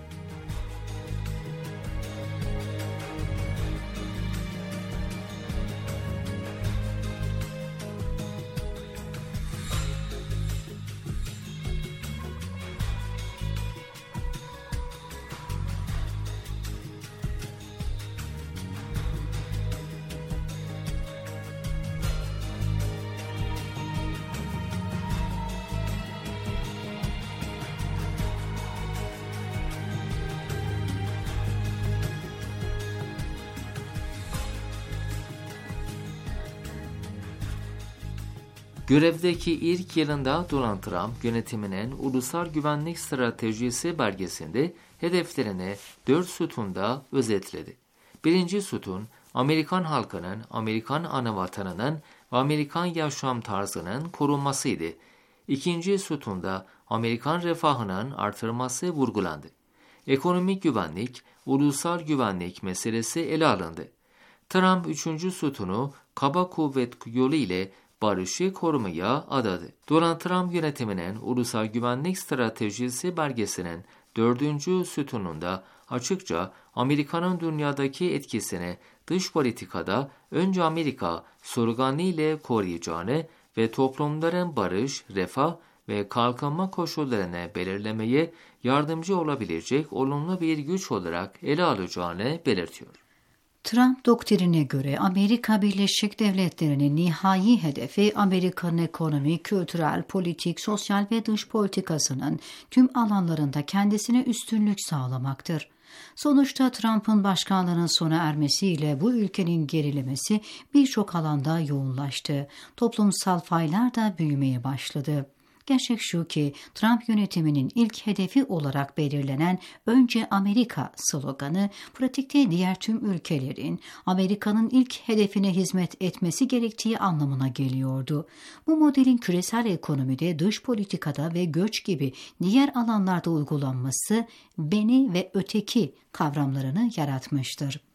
Görevdeki ilk yılında Donald Trump yönetiminin Ulusal Güvenlik Stratejisi belgesinde hedeflerini dört sütunda özetledi. Birinci sütun, Amerikan halkının, Amerikan anavatanının ve Amerikan yaşam tarzının korunmasıydı. İkinci sütunda Amerikan refahının artırılması vurgulandı. Ekonomik güvenlik, ulusal güvenlik meselesi ele alındı. Trump üçüncü sütunu kaba kuvvet yolu ile barışı korumaya adadı. Donald Trump yönetiminin Ulusal Güvenlik Stratejisi belgesinin dördüncü sütununda açıkça Amerika'nın dünyadaki etkisini dış politikada önce Amerika sloganı ile koruyacağını ve toplumların barış, refah ve kalkınma koşullarını belirlemeye yardımcı olabilecek olumlu bir güç olarak ele alacağını belirtiyor. Trump doktrine göre Amerika Birleşik Devletleri'nin nihai hedefi Amerika'nın ekonomik, kültürel, politik, sosyal ve dış politikasının tüm alanlarında kendisine üstünlük sağlamaktır. Sonuçta Trump'ın başkanlığının sona ermesiyle bu ülkenin gerilemesi birçok alanda yoğunlaştı. Toplumsal faylar da büyümeye başladı. Gerçek şu ki Trump yönetiminin ilk hedefi olarak belirlenen "Önce Amerika" sloganı pratikte diğer tüm ülkelerin Amerika'nın ilk hedefine hizmet etmesi gerektiği anlamına geliyordu. Bu modelin küresel ekonomide, dış politikada ve göç gibi diğer alanlarda uygulanması beni ve öteki kavramlarını yaratmıştır.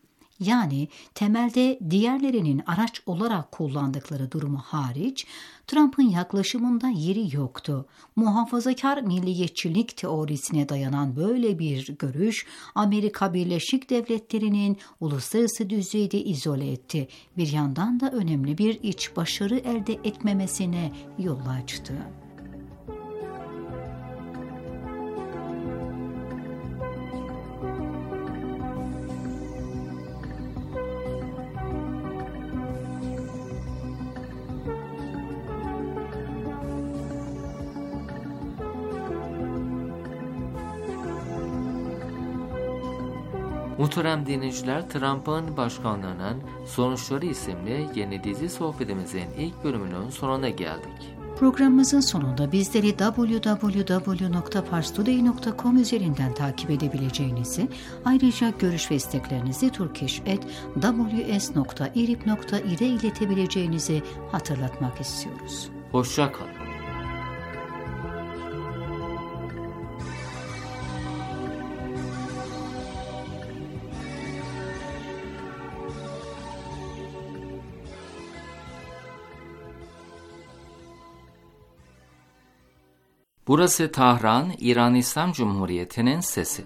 Yani temelde diğerlerinin araç olarak kullandıkları durumu hariç Trump'ın yaklaşımında yeri yoktu. Muhafazakar milliyetçilik teorisine dayanan böyle bir görüş Amerika Birleşik Devletleri'nin uluslararası düzeyde izole etti. Bir yandan da önemli bir iç başarı elde etmemesine yol açtı. Muhterem dinleyiciler, Trump'ın başkanlığının sonuçları isimli yeni dizi sohbetimizin ilk bölümünün sonuna geldik. Programımızın sonunda bizleri double-u double-u double-u nokta pars today nokta com üzerinden takip edebileceğinizi, ayrıca görüş ve isteklerinizi turkish at w s nokta irib nokta ir'e iletebileceğinizi hatırlatmak istiyoruz. Hoşça kalın. Burası Tahran, İran İslam Cumhuriyeti'nin sesi.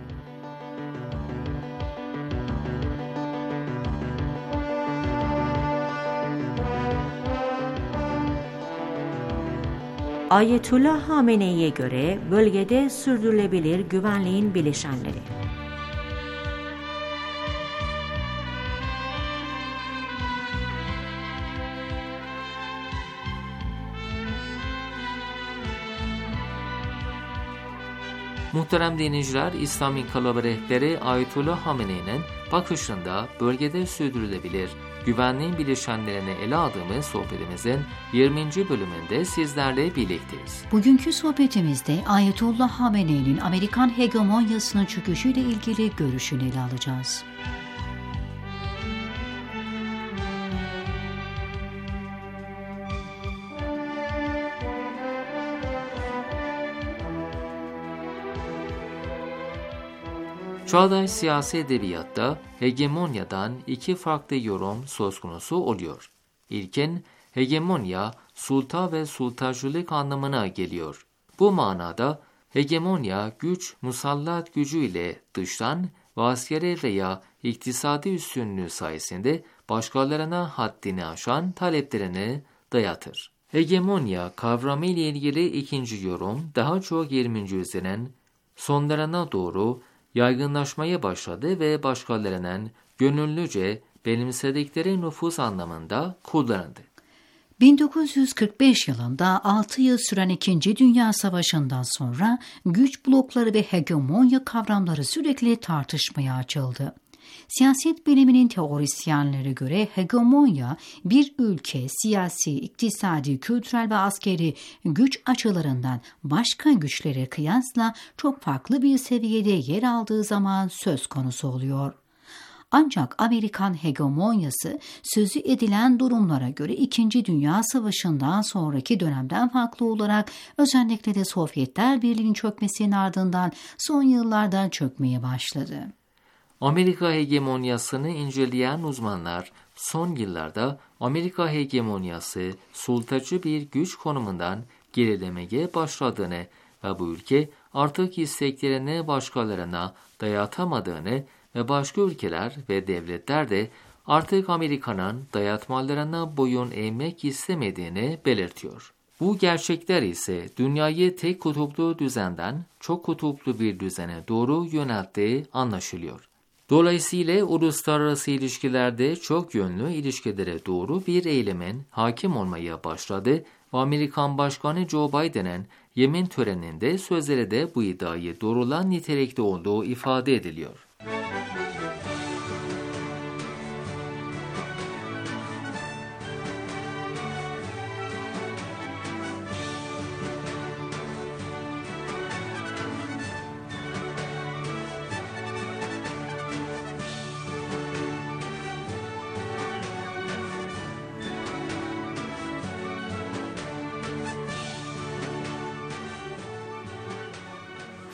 Ayetullah Hamene'ye göre bölgede sürdürülebilir güvenliğin bileşenleri. Muhterem dinleyiciler, İslam İnkılabı rehberi Ayetullah Hamene'nin bakışında bölgede sürdürülebilir güvenliğin bileşenlerini ele aldığımız sohbetimizin yirminci bölümünde sizlerle birlikteyiz. Bugünkü sohbetimizde Ayetullah Hamene'nin Amerikan hegemonyasının çöküşüyle ilgili görüşünü ele alacağız. Çağdaş siyasi edebiyatta hegemonyadan iki farklı yorum söz konusu oluyor. İlkin, hegemonya, sulta ve sultacılık anlamına geliyor. Bu manada hegemonya güç, musallat gücüyle dıştan ve askeri veya iktisadi üstünlüğü sayesinde başkalarına haddini aşan taleplerini dayatır. Hegemonya kavramı ile ilgili ikinci yorum daha çok yirminci yüzyılın sonlarına doğru yaygınlaşmaya başladı ve başkalarının gönüllüce benimsedikleri nüfuz anlamında kullanıldı. bin dokuz yüz kırk beş yılında altı yıl süren İkinci Dünya Savaşı'ndan sonra güç blokları ve hegemonya kavramları sürekli tartışmaya açıldı. Siyaset biliminin teorisyenlere göre hegemonya bir ülke siyasi, iktisadi, kültürel ve askeri güç açılarından başka güçlere kıyasla çok farklı bir seviyede yer aldığı zaman söz konusu oluyor. Ancak Amerikan hegemonyası sözü edilen durumlara göre İkinci Dünya Savaşı'ndan sonraki dönemden farklı olarak özellikle de Sovyetler Birliği'nin çökmesinin ardından son yıllarda çökmeye başladı. Amerika hegemonyasını inceleyen uzmanlar son yıllarda Amerika hegemonyası sultacı bir güç konumundan gerilemeye başladığını ve bu ülke artık isteklerini başkalarına dayatamadığını ve başka ülkeler ve devletler de artık Amerika'nın dayatmalarına boyun eğmek istemediğini belirtiyor. Bu gerçekler ise dünyayı tek kutuplu düzenden çok kutuplu bir düzene doğru yönelttiği anlaşılıyor. Dolayısıyla uluslararası ilişkilerde çok yönlü ilişkilere doğru bir eğilimin hakim olmaya başladı ve Amerikan Başkanı Joe Biden'ın yemin töreninde sözleri de bu iddiayı doğrulan nitelikte olduğu ifade ediliyor.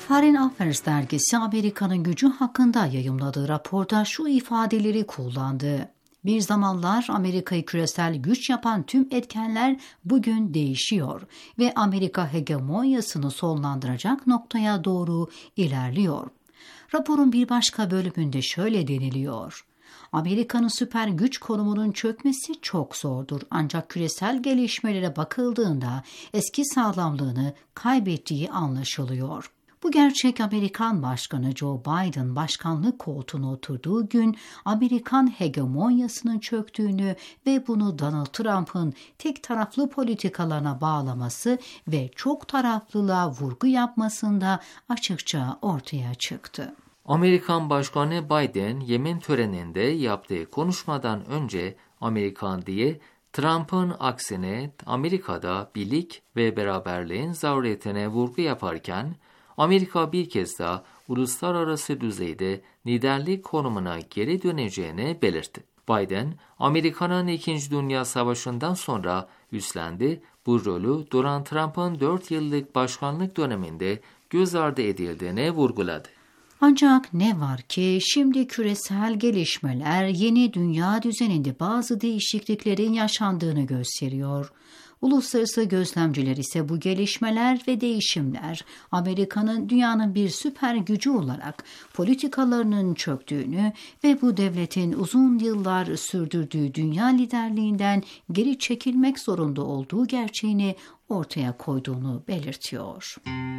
Foreign Affairs dergisi Amerika'nın gücü hakkında yayımladığı raporda şu ifadeleri kullandı. Bir zamanlar Amerika'yı küresel güç yapan tüm etkenler bugün değişiyor ve Amerika hegemonyasını sonlandıracak noktaya doğru ilerliyor. Raporun bir başka bölümünde şöyle deniliyor. Amerika'nın süper güç konumunun çökmesi çok zordur ancak küresel gelişmelere bakıldığında eski sağlamlığını kaybettiği anlaşılıyor. Bu gerçek Amerikan Başkanı Joe Biden başkanlık koltuğuna oturduğu gün Amerikan hegemonyasının çöktüğünü ve bunu Donald Trump'ın tek taraflı politikalarına bağlaması ve çok taraflılığa vurgu yapmasında açıkça ortaya çıktı. Amerikan Başkanı Biden yemin töreninde yaptığı konuşmadan önce Amerikan diye Trump'ın aksine Amerika'da birlik ve beraberliğin zaruriyetine vurgu yaparken Amerika bir kez daha uluslararası düzeyde liderlik konumuna geri döneceğini belirtti. Biden, Amerika'nın İkinci Dünya Savaşı'ndan sonra üstlendi bu rolü Donald Trump'ın dört yıllık başkanlık döneminde göz ardı edildiğini vurguladı. Ancak ne var ki şimdi küresel gelişmeler yeni dünya düzeninde bazı değişikliklerin yaşandığını gösteriyor. Uluslararası gözlemciler ise bu gelişmeler ve değişimler Amerika'nın dünyanın bir süper gücü olarak politikalarının çöktüğünü ve bu devletin uzun yıllar sürdürdüğü dünya liderliğinden geri çekilmek zorunda olduğu gerçeğini ortaya koyduğunu belirtiyor.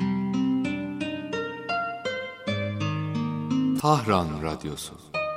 Tahran Radyosu.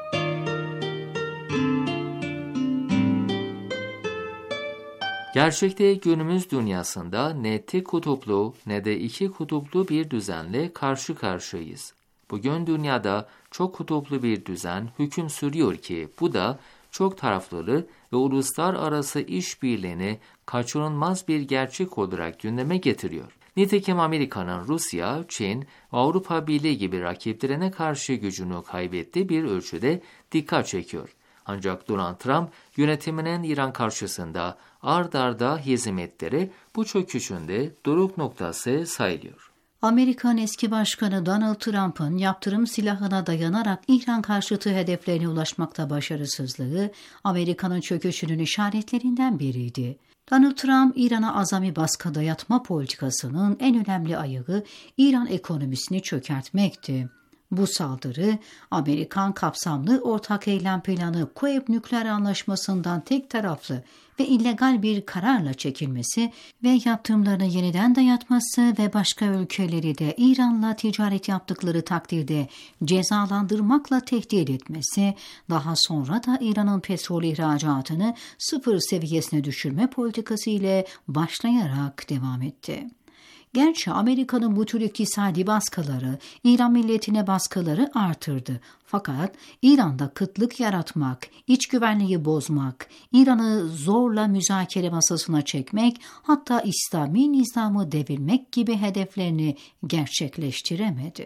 Gerçekte günümüz dünyasında ne tek kutuplu ne de iki kutuplu bir düzenle karşı karşıyayız. Bugün dünyada çok kutuplu bir düzen hüküm sürüyor ki bu da çok taraflılığı ve uluslararası işbirliğini kaçınılmaz bir gerçek olarak gündeme getiriyor. Nitekim Amerika'nın Rusya, Çin ve Avrupa Birliği gibi rakiplerine karşı gücünü kaybettiği bir ölçüde dikkat çekiyor. Ancak Donald Trump yönetiminin İran karşısında ard arda hizmetleri bu çöküşünde doruk noktası sayılıyor. Amerikan eski başkanı Donald Trump'ın yaptırım silahına dayanarak İran karşıtı hedeflerine ulaşmakta başarısızlığı Amerika'nın çöküşünün işaretlerinden biriydi. Donald Trump, İran'a azami baskı dayatma politikasının en önemli ayağı İran ekonomisini çökertmekti. Bu saldırı, Amerikan kapsamlı ortak eylem planı Kuev nükleer anlaşmasından tek taraflı ve illegal bir kararla çekilmesi ve yaptırımlarını yeniden dayatması ve başka ülkeleri de İran'la ticaret yaptıkları takdirde cezalandırmakla tehdit etmesi, daha sonra da İran'ın petrol ihracatını sıfır seviyesine düşürme politikası ile başlayarak devam etti. Gerçi Amerika'nın bu tür iktisadi baskıları, İran milletine baskıları artırdı. Fakat İran'da kıtlık yaratmak, iç güvenliği bozmak, İran'ı zorla müzakere masasına çekmek, hatta İslami nizamı devirmek gibi hedeflerini gerçekleştiremedi.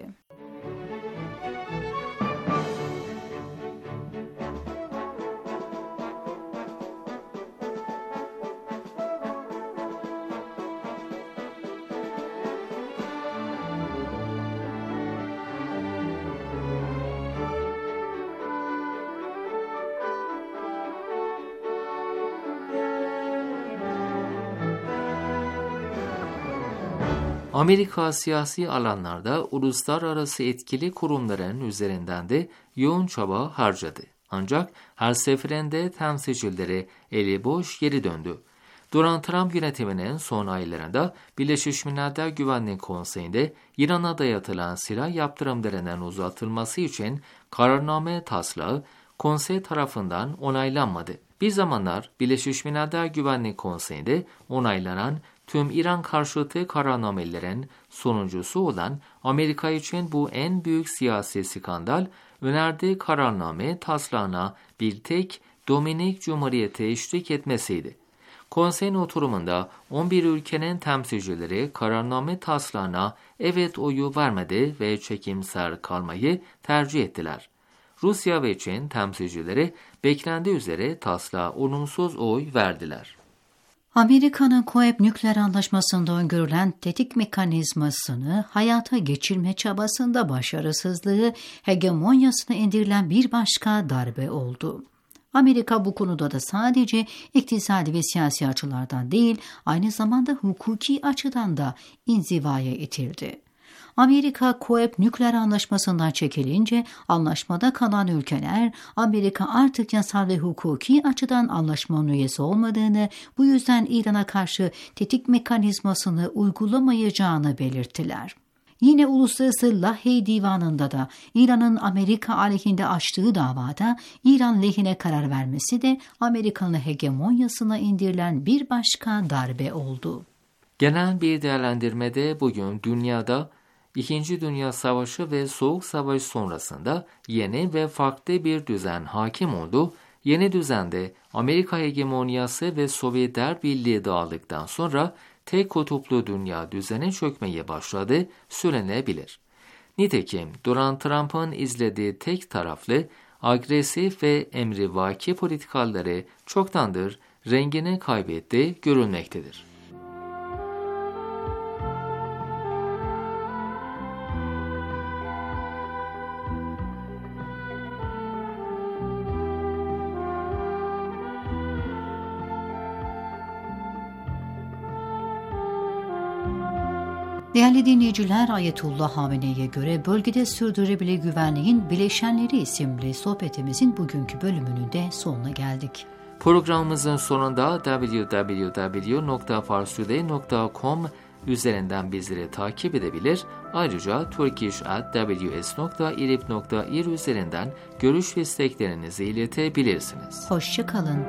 Amerika siyasi alanlarda uluslararası etkili kurumların üzerinden de yoğun çaba harcadı. Ancak her seferinde temsilcileri eli boş geri döndü. Donald Trump yönetiminin son aylarında Birleşmiş Milletler Güvenlik Konseyi'nde İran'a dayatılan silah yaptırımlarının uzatılması için kararname taslağı konsey tarafından onaylanmadı. Bir zamanlar Birleşmiş Milletler Güvenlik Konseyi'nde onaylanan tüm İran karşıtı kararnamelerin sonuncusu olan Amerika için bu en büyük siyasi skandal, önerdiği kararname taslağına bir tek Dominik Cumhuriyeti eşlik etmesiydi. Konseyin oturumunda on bir ülkenin temsilcileri kararname taslağına evet oyu vermedi ve çekimser kalmayı tercih ettiler. Rusya ve Çin temsilcileri beklendiği üzere taslağa olumsuz oy verdiler. Amerika'nın Koep nükleer anlaşmasında öngörülen tetik mekanizmasını hayata geçirme çabasında başarısızlığı hegemonyasına indirilen bir başka darbe oldu. Amerika bu konuda da sadece iktisadi ve siyasi açılardan değil, aynı zamanda hukuki açıdan da inzivaya itildi. Amerika, Koep nükleer anlaşmasından çekilince anlaşmada kalan ülkeler, Amerika artık yasal ve hukuki açıdan anlaşmanın üyesi olmadığını, bu yüzden İran'a karşı tetik mekanizmasını uygulamayacağını belirttiler. Yine Uluslararası Lahey Divanı'nda da İran'ın Amerika aleyhinde açtığı davada İran lehine karar vermesi de Amerika'nın hegemonyasına indirilen bir başka darbe oldu. Genel bir değerlendirmede bugün dünyada İkinci Dünya Savaşı ve Soğuk Savaş sonrasında yeni ve farklı bir düzen hakim oldu. Yeni düzende Amerika hegemonyası ve Sovyetler Birliği dağıldıktan sonra tek kutuplu dünya düzeni çökmeye başladı söylenebilir. Nitekim Donald Trump'ın izlediği tek taraflı, agresif ve emrivaki politikaları çoktandır rengini kaybetti görülmektedir. Değerli dinleyiciler, Ayetullah Hamene'ye göre bölgede sürdürülebilir güvenliğin bileşenleri isimli sohbetimizin bugünkü bölümünün de sonuna geldik. Programımızın sonunda double-u double-u double-u nokta farstoday nokta com üzerinden bizleri takip edebilir. Ayrıca turkish at w s nokta irib nokta ir üzerinden görüş ve isteklerinizi iletebilirsiniz. Hoşça kalın.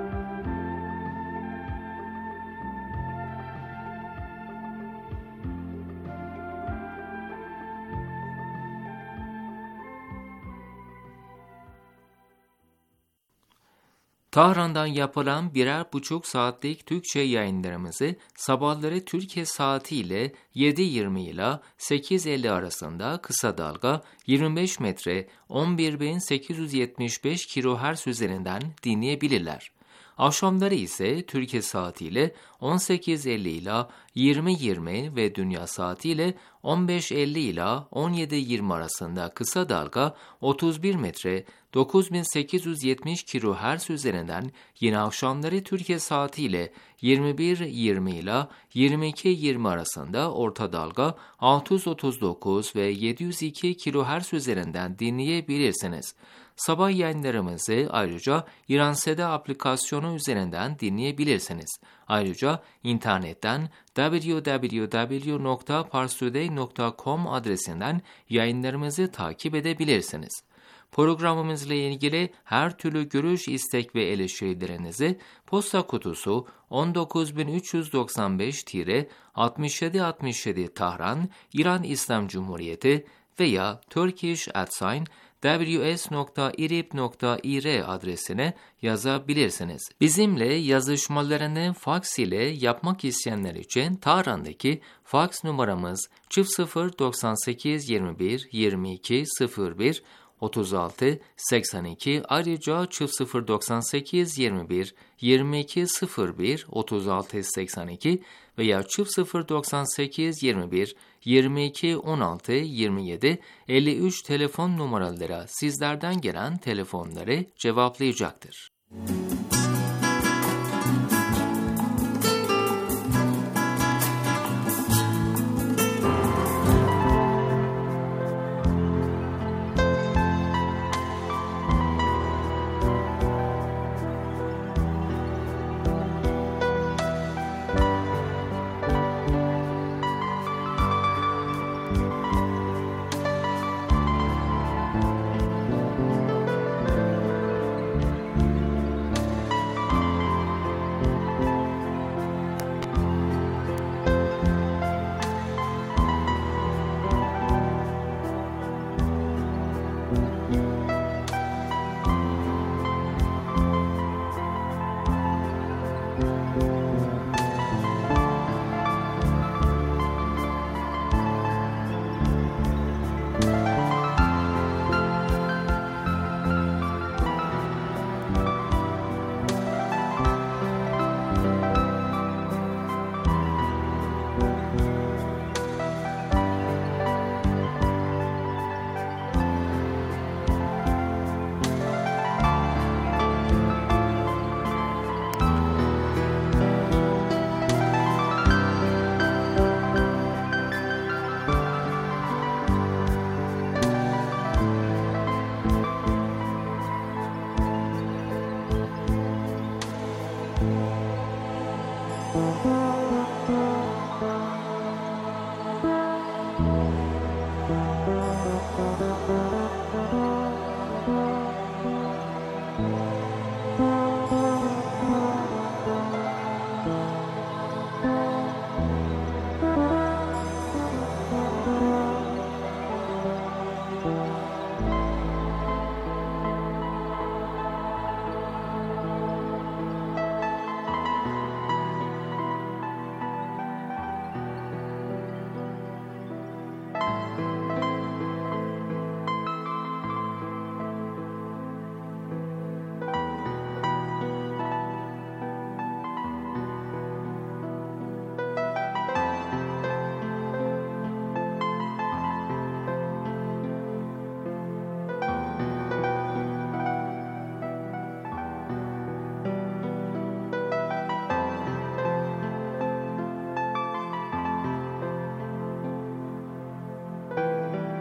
Tahran'dan yapılan birer buçuk saatlik Türkçe yayınlarımızı sabahları Türkiye saatiyle yedi yirmi ile sekiz elli arasında kısa dalga yirmi beş metre on bir bin sekiz yüz yetmiş beş kilohertz üzerinden dinleyebilirler. Akşamları ise Türkiye saatiyle on sekiz elli ile yirmi yirmi ve dünya saatiyle on beş elli ile on yedi yirmi arasında kısa dalga otuz bir metre dokuz bin sekiz yüz yetmiş kilohertz üzerinden, yine akşamları Türkiye saatiyle yirmi bir yirmi ile yirmi iki yirmi arasında orta dalga altı yüz otuz dokuz ve yedi yüz iki kilohertz üzerinden dinleyebilirsiniz. Sabah yayınlarımızı ayrıca İranseda aplikasyonu üzerinden dinleyebilirsiniz. Ayrıca internetten double-u double-u double-u nokta parstoday nokta com adresinden yayınlarımızı takip edebilirsiniz. Programımızla ilgili her türlü görüş, istek ve eleştirilerinizi posta kutusu on dokuz bin üç yüz doksan beş altmış yedi altmış yedi Tahran, İran İslam Cumhuriyeti veya turkish at w s nokta irib nokta ir adresine yazabilirsiniz. Bizimle yazışmalarını faks ile yapmak isteyenler için Tahran'daki faks numaramız sıfır sıfır doksan sekiz yirmi bir yirmi iki sıfır bir otuz altı seksen iki, ayrıca sıfır sıfır doksan sekiz yirmi bir yirmi iki sıfır bir otuz altı seksen iki veya sıfır sıfır doksan sekiz yirmi bir yirmi iki on altı yirmi yedi elli üç telefon numaralara sizlerden gelen telefonları cevaplayacaktır.